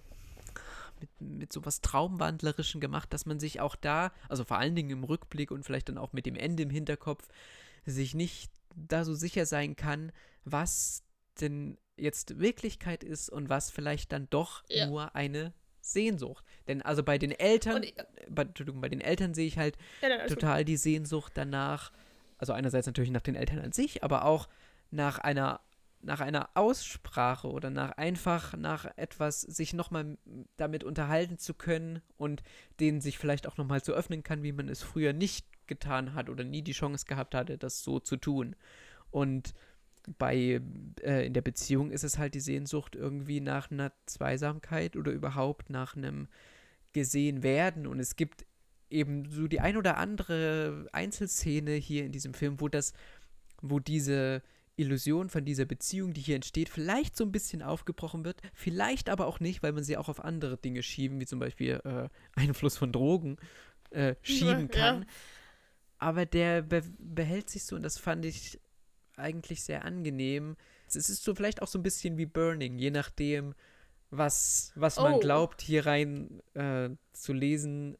mit so was Traumwandlerischen gemacht, dass man sich auch da, also vor allen Dingen im Rückblick und vielleicht dann auch mit dem Ende im Hinterkopf, sich nicht da so sicher sein kann, was denn jetzt Wirklichkeit ist und was vielleicht dann doch nur eine Sehnsucht. Denn also bei den Eltern, bei den Eltern sehe ich halt total die Sehnsucht danach, also einerseits natürlich nach den Eltern an sich, aber auch nach einer Aussprache oder nach etwas, sich nochmal damit unterhalten zu können und denen sich vielleicht auch nochmal zu öffnen kann, wie man es früher nicht getan hat oder nie die Chance gehabt hatte, das so zu tun. Und in der Beziehung ist es halt die Sehnsucht irgendwie nach einer Zweisamkeit oder überhaupt nach einem gesehen werden. Und es gibt eben so die ein oder andere Einzelszene hier in diesem Film, wo diese Illusion von dieser Beziehung, die hier entsteht, vielleicht so ein bisschen aufgebrochen wird, vielleicht aber auch nicht, weil man sie auch auf andere Dinge schieben, wie zum Beispiel Einfluss von Drogen schieben kann. Aber der behält sich so, und das fand ich eigentlich sehr angenehm. Es ist so vielleicht auch so ein bisschen wie Burning, je nachdem, was man glaubt, hier rein zu lesen,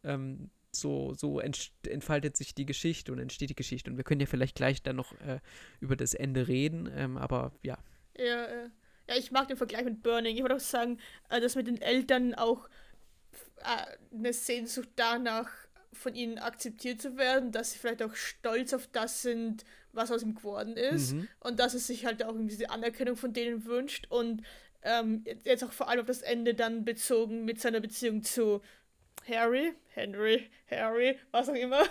so entfaltet sich die Geschichte und entsteht die Geschichte. Und wir können ja vielleicht gleich dann noch über das Ende reden, aber ja. Ja, ich mag den Vergleich mit Burning. Ich würde auch sagen, dass mit den Eltern auch eine Sehnsucht danach, von ihnen akzeptiert zu werden, dass sie vielleicht auch stolz auf das sind, was aus ihm geworden ist, und dass es sich halt auch irgendwie diese Anerkennung von denen wünscht und jetzt auch vor allem auf das Ende dann bezogen mit seiner Beziehung zu Henry, was auch immer,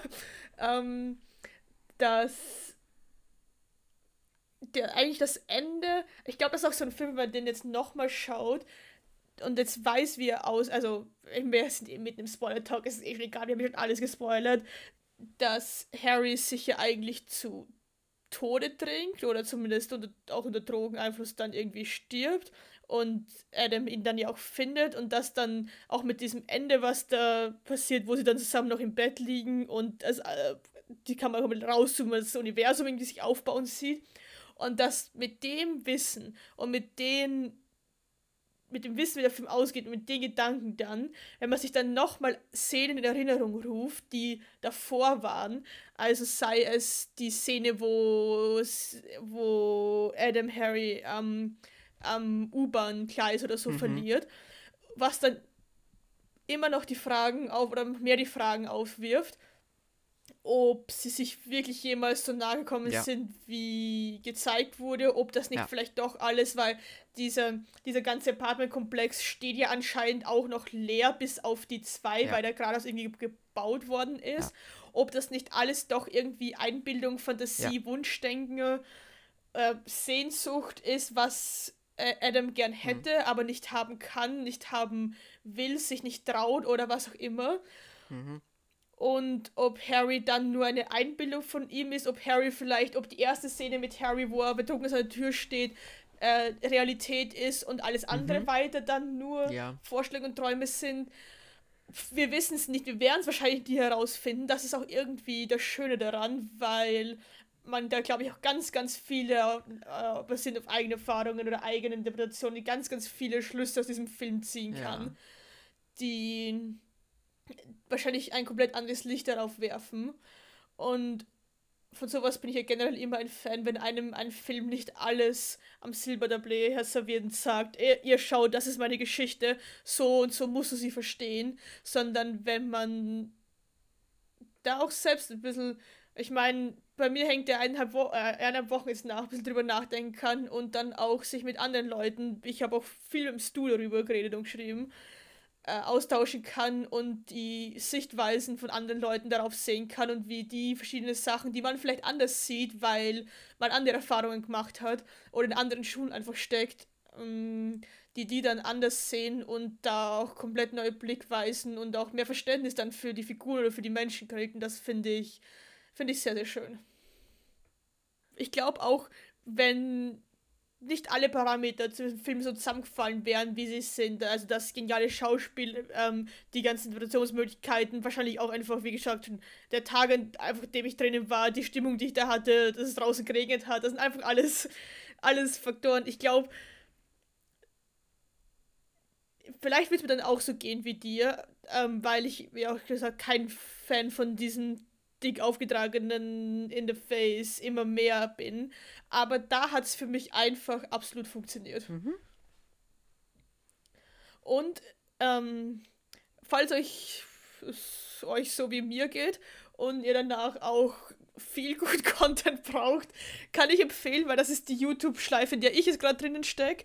dass eigentlich das Ende, ich glaube, das ist auch so ein Film, wenn man den jetzt nochmal schaut und jetzt weiß, wie er also wir sind eben mit einem Spoiler-Talk, ist es schon egal, wir haben schon alles gespoilert, dass Harry sich ja eigentlich zu Tode trinkt oder zumindest auch unter Drogeneinfluss dann irgendwie stirbt und Adam ihn dann ja auch findet und das dann auch mit diesem Ende, was da passiert, wo sie dann zusammen noch im Bett liegen und die kann man auch mal rauszoomen, weil das Universum irgendwie sich aufbauen sieht und das mit dem Wissen und mit dem Wissen, wie der Film ausgeht und mit den Gedanken dann, wenn man sich dann nochmal Szenen in Erinnerung ruft, die davor waren, also sei es die Szene, wo Adam Harry am U-Bahn-Gleis oder so verliert, was dann immer noch die Fragen mehr die Fragen aufwirft, ob sie sich wirklich jemals so nahe gekommen Ja. sind, wie gezeigt wurde, ob das nicht Ja. vielleicht doch alles, weil dieser ganze Apartmentkomplex steht ja anscheinend auch noch leer bis auf die 2, Ja. weil der gerade irgendwie gebaut worden ist. Ja. Ob das nicht alles doch irgendwie Einbildung, Fantasie, Wunschdenken, Sehnsucht ist, was Adam gern hätte, aber nicht haben kann, nicht haben will, sich nicht traut oder was auch immer. Mhm. Und ob Harry dann nur eine Einbildung von ihm ist, ob die erste Szene mit Harry, wo er betrunken an der Tür steht, Realität ist und alles andere weiter dann nur Vorschläge und Träume sind. Wir wissen es nicht, wir werden es wahrscheinlich nie herausfinden. Das ist auch irgendwie das Schöne daran, weil man da, glaube ich, auch ganz, ganz viele, basierend auf eigenen Erfahrungen oder eigenen Interpretationen, ganz, ganz viele Schlüsse aus diesem Film ziehen kann, die wahrscheinlich ein komplett anderes Licht darauf werfen. Und von sowas bin ich ja generell immer ein Fan, wenn einem ein Film nicht alles am Silbertablett serviert und sagt, ihr schaut, das ist meine Geschichte, so und so musst du sie verstehen, sondern wenn man da auch selbst ein bisschen, ich meine, bei mir hängt der eineinhalb Wochen jetzt nach, ein bisschen drüber nachdenken kann und dann auch sich mit anderen Leuten, ich habe auch viel im Stuhl darüber geredet und geschrieben, austauschen kann und die Sichtweisen von anderen Leuten darauf sehen kann und wie die verschiedenen Sachen, die man vielleicht anders sieht, weil man andere Erfahrungen gemacht hat oder in anderen Schulen einfach steckt, die dann anders sehen und da auch komplett neue Blickweisen und auch mehr Verständnis dann für die Figuren oder für die Menschen kriegen. Das finde ich sehr, sehr schön. Ich glaube auch, wenn nicht alle Parameter zu diesem Film so zusammengefallen wären, wie sie sind. Also das geniale Schauspiel, die ganzen Interpretationsmöglichkeiten, wahrscheinlich auch einfach, wie gesagt, der Tag, einfach, in dem ich drinnen war, die Stimmung, die ich da hatte, dass es draußen geregnet hat, das sind einfach alles Faktoren. Ich glaube, vielleicht wird es mir dann auch so gehen wie dir, weil ich, wie auch gesagt, kein Fan von diesen dick aufgetragenen in the face immer mehr bin. Aber da hat es für mich einfach absolut funktioniert. Und falls euch so wie mir geht und ihr danach auch viel gut Content braucht, kann ich empfehlen, weil das ist die YouTube-Schleife, in der ich jetzt gerade drinnen stecke,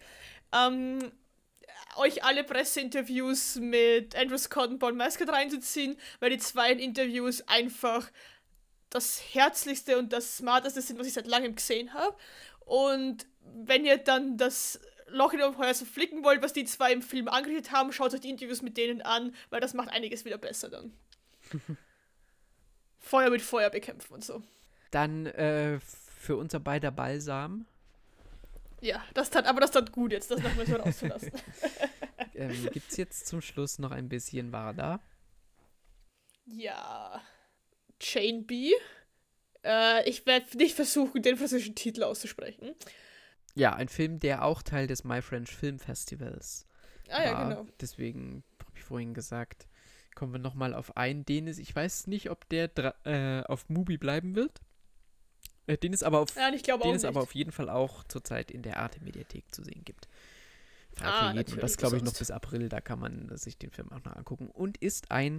euch alle Presseinterviews mit Andrew Scott und Paul Mescal reinzuziehen, weil die 2 Interviews einfach das Herzlichste und das Smarteste sind, was ich seit langem gesehen habe. Und wenn ihr dann das Loch in eurem Feuer so flicken wollt, was die 2 im Film angerichtet haben, schaut euch die Interviews mit denen an, weil das macht einiges wieder besser dann. Feuer mit Feuer bekämpfen und so. Dann für unser beider Balsam. Ja, das tat gut jetzt, das nochmal so rauszulassen. Gibt's jetzt zum Schluss noch ein bisschen Warda? Ja. Jane B. Ich werde nicht versuchen, den französischen Titel auszusprechen. Ja, ein Film, der auch Teil des My French Film Festivals war. Ja, genau. Deswegen habe ich vorhin gesagt, kommen wir nochmal auf einen. Ich weiß nicht, ob der auf Mubi bleiben wird. Den es aber auf jeden Fall auch zurzeit in der Arte-Mediathek zu sehen gibt. Frei für jeden. Und das glaube ich noch bis April, da kann man sich den Film auch noch angucken. Und ist eine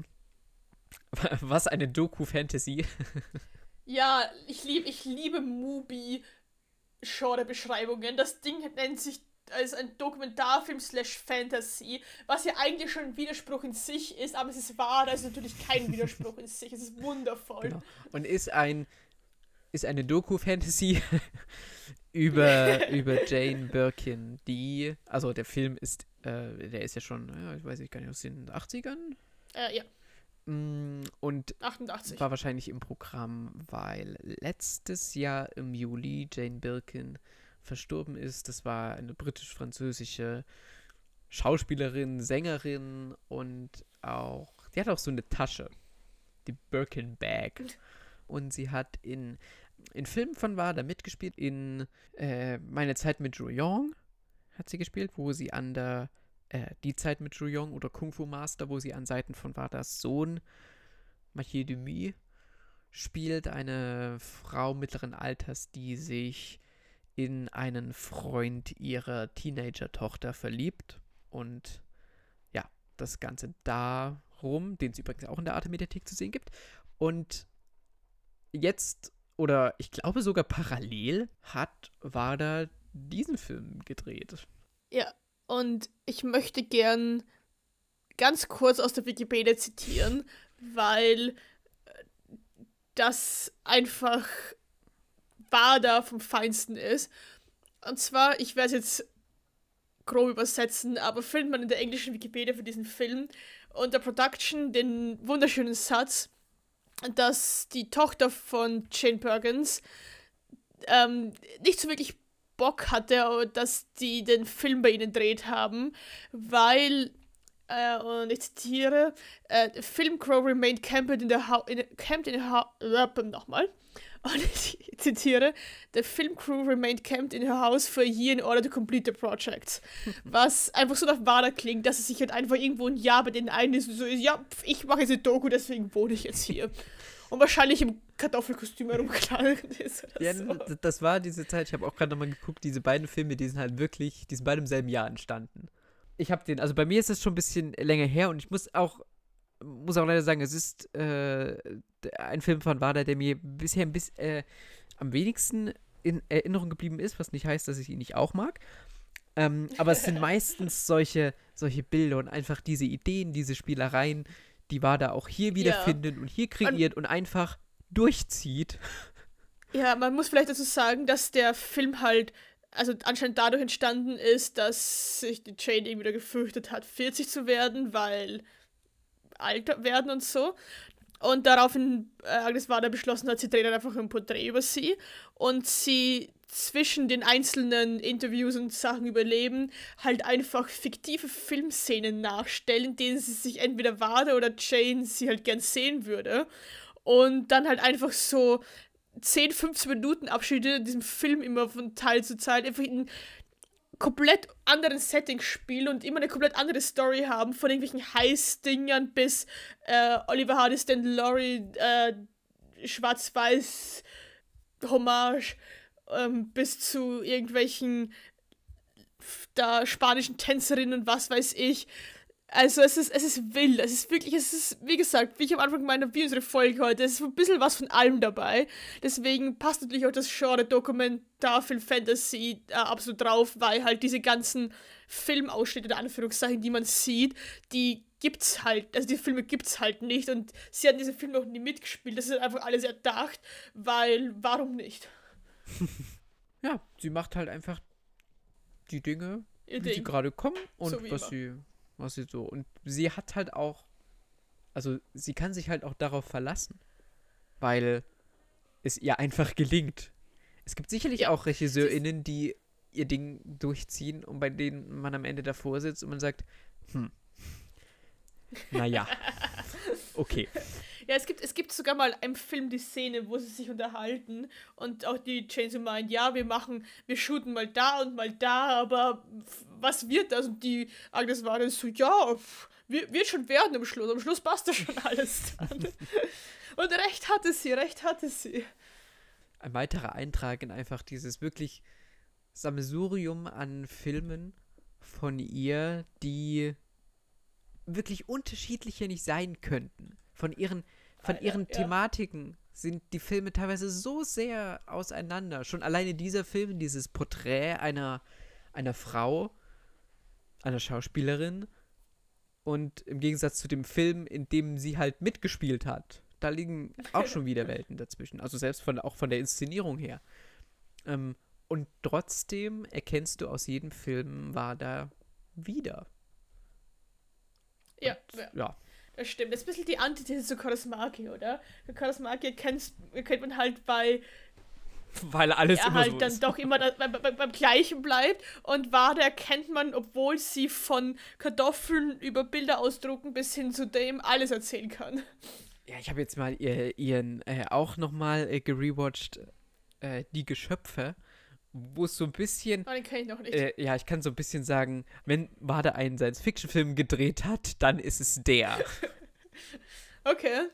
Doku-Fantasy. Ja, ich liebe Mubi-Genre-Beschreibungen. Das Ding nennt sich als ein Dokumentarfilm /Fantasy, was ja eigentlich schon ein Widerspruch in sich ist, aber es ist wahr, das ist natürlich kein Widerspruch in sich. Es ist wundervoll. Genau. Und ist eine Doku-Fantasy über Jane Birkin, also der Film ist, der ist ja schon, ich weiß gar nicht, aus den 80ern? Ja. Und 88. war wahrscheinlich im Programm, weil letztes Jahr im Juli Jane Birkin verstorben ist. Das war eine britisch-französische Schauspielerin, Sängerin und die hat auch so eine Tasche, die Birkin Bag. Und sie hat in Filmen von Warda mitgespielt. In Meine Zeit mit Zhu Yong hat sie gespielt, wo sie Die Zeit mit Zhu Yong oder Kung Fu Master, wo sie an Seiten von Wardas Sohn Mathieu Demy spielt, eine Frau mittleren Alters, die sich in einen Freund ihrer Teenager-Tochter verliebt und ja, das Ganze darum, den es übrigens auch in der Arte-Mediathek zu sehen gibt. Und jetzt, oder ich glaube sogar parallel, hat Wada diesen Film gedreht. Ja, und ich möchte gern ganz kurz aus der Wikipedia zitieren, weil das einfach Wada vom Feinsten ist. Und zwar, ich werde es jetzt grob übersetzen, aber findet man in der englischen Wikipedia für diesen Film unter Production den wunderschönen Satz, dass die Tochter von Jane Perkins nicht so wirklich Bock hatte, dass die den Film bei ihnen dreht haben, weil, und ich zitiere, Film crew remained camped in nochmal. Und ich zitiere, the film crew remained camped in her house for a year in order to complete the project. Was einfach so nach Wada klingt, dass es sich halt einfach irgendwo ein Jahr bei denen einlist und so ist, ja, ich mache jetzt eine Doku, deswegen wohne ich jetzt hier. Und wahrscheinlich im Kartoffelkostüm herumkleiden ist oder Ja, so. das war diese Zeit, ich habe auch gerade nochmal geguckt, diese beiden Filme, die sind beide im selben Jahr entstanden. Also bei mir ist das schon ein bisschen länger her und ich muss auch leider sagen, es ist ein Film von Wada, der mir bisher am wenigsten in Erinnerung geblieben ist, was nicht heißt, dass ich ihn nicht auch mag. Aber es sind meistens solche Bilder und einfach diese Ideen, diese Spielereien, die Wada auch hier wiederfindet und hier kreiert und einfach durchzieht. Ja, man muss vielleicht dazu sagen, dass der Film halt, also anscheinend dadurch entstanden ist, dass sich die Jane irgendwie wieder gefürchtet hat, 40 zu werden, weil alt werden und so. Und daraufhin Agnes Varda beschlossen hat, sie dreht dann einfach ein Porträt über sie und sie zwischen den einzelnen Interviews und Sachen überleben, halt einfach fiktive Filmszenen nachstellen, in denen sie sich entweder Varda oder Jane sie halt gern sehen würde. Und dann halt einfach so 10, 15 Minuten Abschnitte in diesem Film immer von Teil zu Teil einfach in komplett anderen Settings spielen und immer eine komplett andere Story haben, von irgendwelchen Heiß-Dingern bis Oliver Hardy, Stan Laurie, Schwarz-Weiß Hommage, bis zu irgendwelchen da spanischen Tänzerinnen und was weiß ich. Also es ist wild, es ist, wie gesagt, wie ich am Anfang meiner, wie unsere Folge heute, es ist ein bisschen was von allem dabei. Deswegen passt natürlich auch das Genre Dokumentarfilm, Fantasy absolut drauf, weil halt diese ganzen Filmausschnitte, in Anführungszeichen, die man sieht, die gibt's halt, also die Filme gibt's halt nicht und sie hat diese Filme noch nie mitgespielt, das ist einfach alles erdacht, weil, warum nicht? Ja, sie macht halt einfach die Dinge, Ihr wie Ding. sie gerade kommen und So wie was sie so. Und sie hat halt auch, also sie kann sich halt auch darauf verlassen, weil es ihr einfach gelingt. Es gibt sicherlich auch RegisseurInnen, die ihr Ding durchziehen und bei denen man am Ende davor sitzt und man sagt, naja, okay. Ja, es gibt sogar mal im Film die Szene, wo sie sich unterhalten und auch die Jane so meint, ja, wir shooten mal da, aber was wird das? Und die Agnes war dann so, ja, wird schon werden am Schluss passt das schon alles dann. Und recht hatte sie. Ein weiterer Eintrag in einfach dieses wirklich Sammelsurium an Filmen von ihr, die wirklich unterschiedlicher nicht sein könnten. Von ihren Thematiken sind die Filme teilweise so sehr auseinander. Schon alleine dieser Film, dieses Porträt einer Frau, einer Schauspielerin und im Gegensatz zu dem Film, in dem sie halt mitgespielt hat, da liegen auch schon wieder Welten dazwischen. Also selbst auch von der Inszenierung her. Und trotzdem erkennst du aus jedem Film Wada wieder. Ja. Das stimmt. Das ist ein bisschen die Antithese zu Kaurismäki, oder? Kaurismäki kennt man halt weil alles er immer halt so dann ist. doch immer beim Gleichen bleibt. Und Wada erkennt man, obwohl sie von Kartoffeln über Bilder ausdrucken bis hin zu dem alles erzählen kann. Ja, ich habe jetzt mal ihren auch nochmal gerewatcht, Die Geschöpfe, wo es so ein bisschen... Oh, den kenn ich noch nicht. Ja, ich kann so ein bisschen sagen, wenn Wada einen Science-Fiction-Film gedreht hat, dann ist es der. Okay.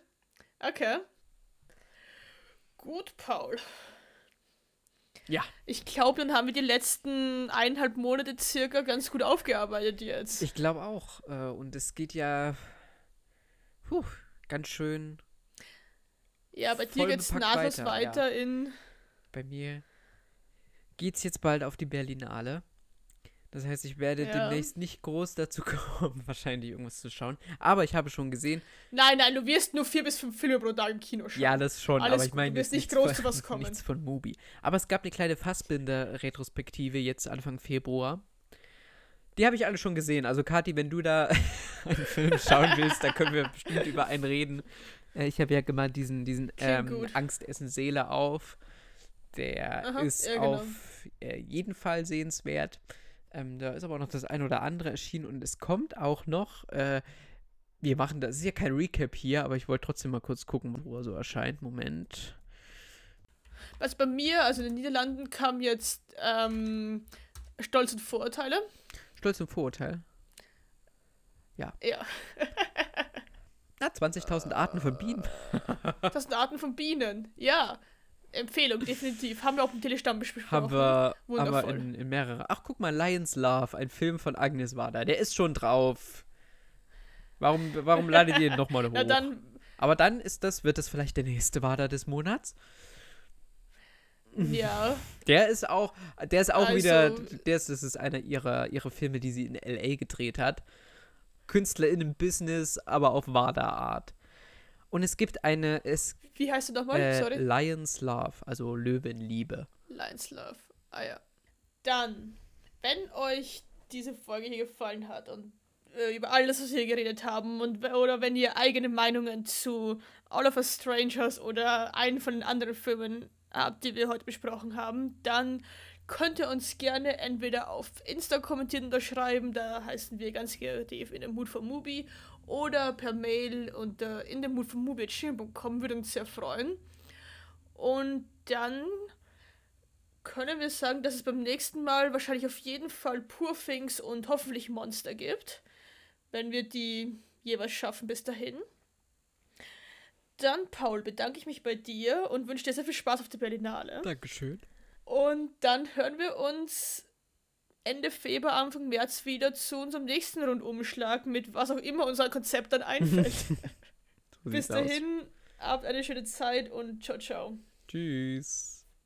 Gut, Paul. Ja. Ich glaube, dann haben wir die letzten 1,5 Monate circa ganz gut aufgearbeitet jetzt. Ich glaube auch. Und es geht ja ganz schön Ja, bei dir geht's vollbepackt nahtlos weiter ja. in... Bei mir geht's jetzt bald auf die Berlinale. Das heißt, ich werde demnächst nicht groß dazu kommen, wahrscheinlich irgendwas zu schauen. Aber ich habe schon gesehen. Nein, du wirst nur 4 bis 5 Filme pro Tag im Kino schauen. Ja, das schon, Alles aber ich gut, meine du wirst jetzt nicht groß zu was kommen. nichts von Mubi. Aber es gab eine kleine Fassbinder-Retrospektive jetzt Anfang Februar. Die habe ich alle schon gesehen. Also Kathi, wenn du da einen Film schauen willst, dann können wir bestimmt über einen reden. Ich habe ja gemeint, diesen Angst essen Seele auf. Der ist auf jeden Fall sehenswert. Da ist aber auch noch das ein oder andere erschienen und es kommt auch noch, wir machen, das ist ja kein Recap hier, aber ich wollte trotzdem mal kurz gucken, wo er so erscheint. Moment. Was bei mir, also in den Niederlanden, kam jetzt Stolz und Vorurteile. Stolz und Vorurteil? Ja. Ja. 20.000 Arten von Bienen. Das sind Arten von Bienen, ja. Empfehlung, definitiv. Haben wir auch im Telestammtisch besprochen. Haben wir Wundervoll. aber in mehrere. Ach, guck mal, Lion's Love, ein Film von Agnes Varda. Der ist schon drauf. Warum ladet ihr ihn nochmal hoch? Na dann, aber dann wird das vielleicht der nächste Varda des Monats? ja. Der ist auch Also, wieder, das ist einer ihrer Filme, die sie in L.A. gedreht hat. KünstlerInnen-Business, aber auf Varda-Art. Und es gibt wie heißt du nochmal? Sorry. Lion's Love, also Löwenliebe. Lion's Love. Ah ja. Dann, wenn euch diese Folge hier gefallen hat und über alles, was wir hier geredet haben oder wenn ihr eigene Meinungen zu All of Us Strangers oder einen von den anderen Filmen habt, die wir heute besprochen haben, dann könnt ihr uns gerne entweder auf Insta kommentieren oder schreiben, da heißen wir ganz kreativ in der Mood for Movie, oder per Mail unter indermoodformovie@gmail.com, würde uns sehr freuen. Und dann können wir sagen, dass es beim nächsten Mal wahrscheinlich auf jeden Fall Poor Things und hoffentlich Monster gibt, wenn wir die jeweils schaffen bis dahin. Dann, Paul, bedanke ich mich bei dir und wünsche dir sehr viel Spaß auf der Berlinale. Dankeschön. Und dann hören wir uns Ende Februar, Anfang März wieder zu unserem nächsten Rundumschlag mit was auch immer unser Konzept dann einfällt. So Bis dahin, habt eine schöne Zeit und ciao, ciao. Tschüss.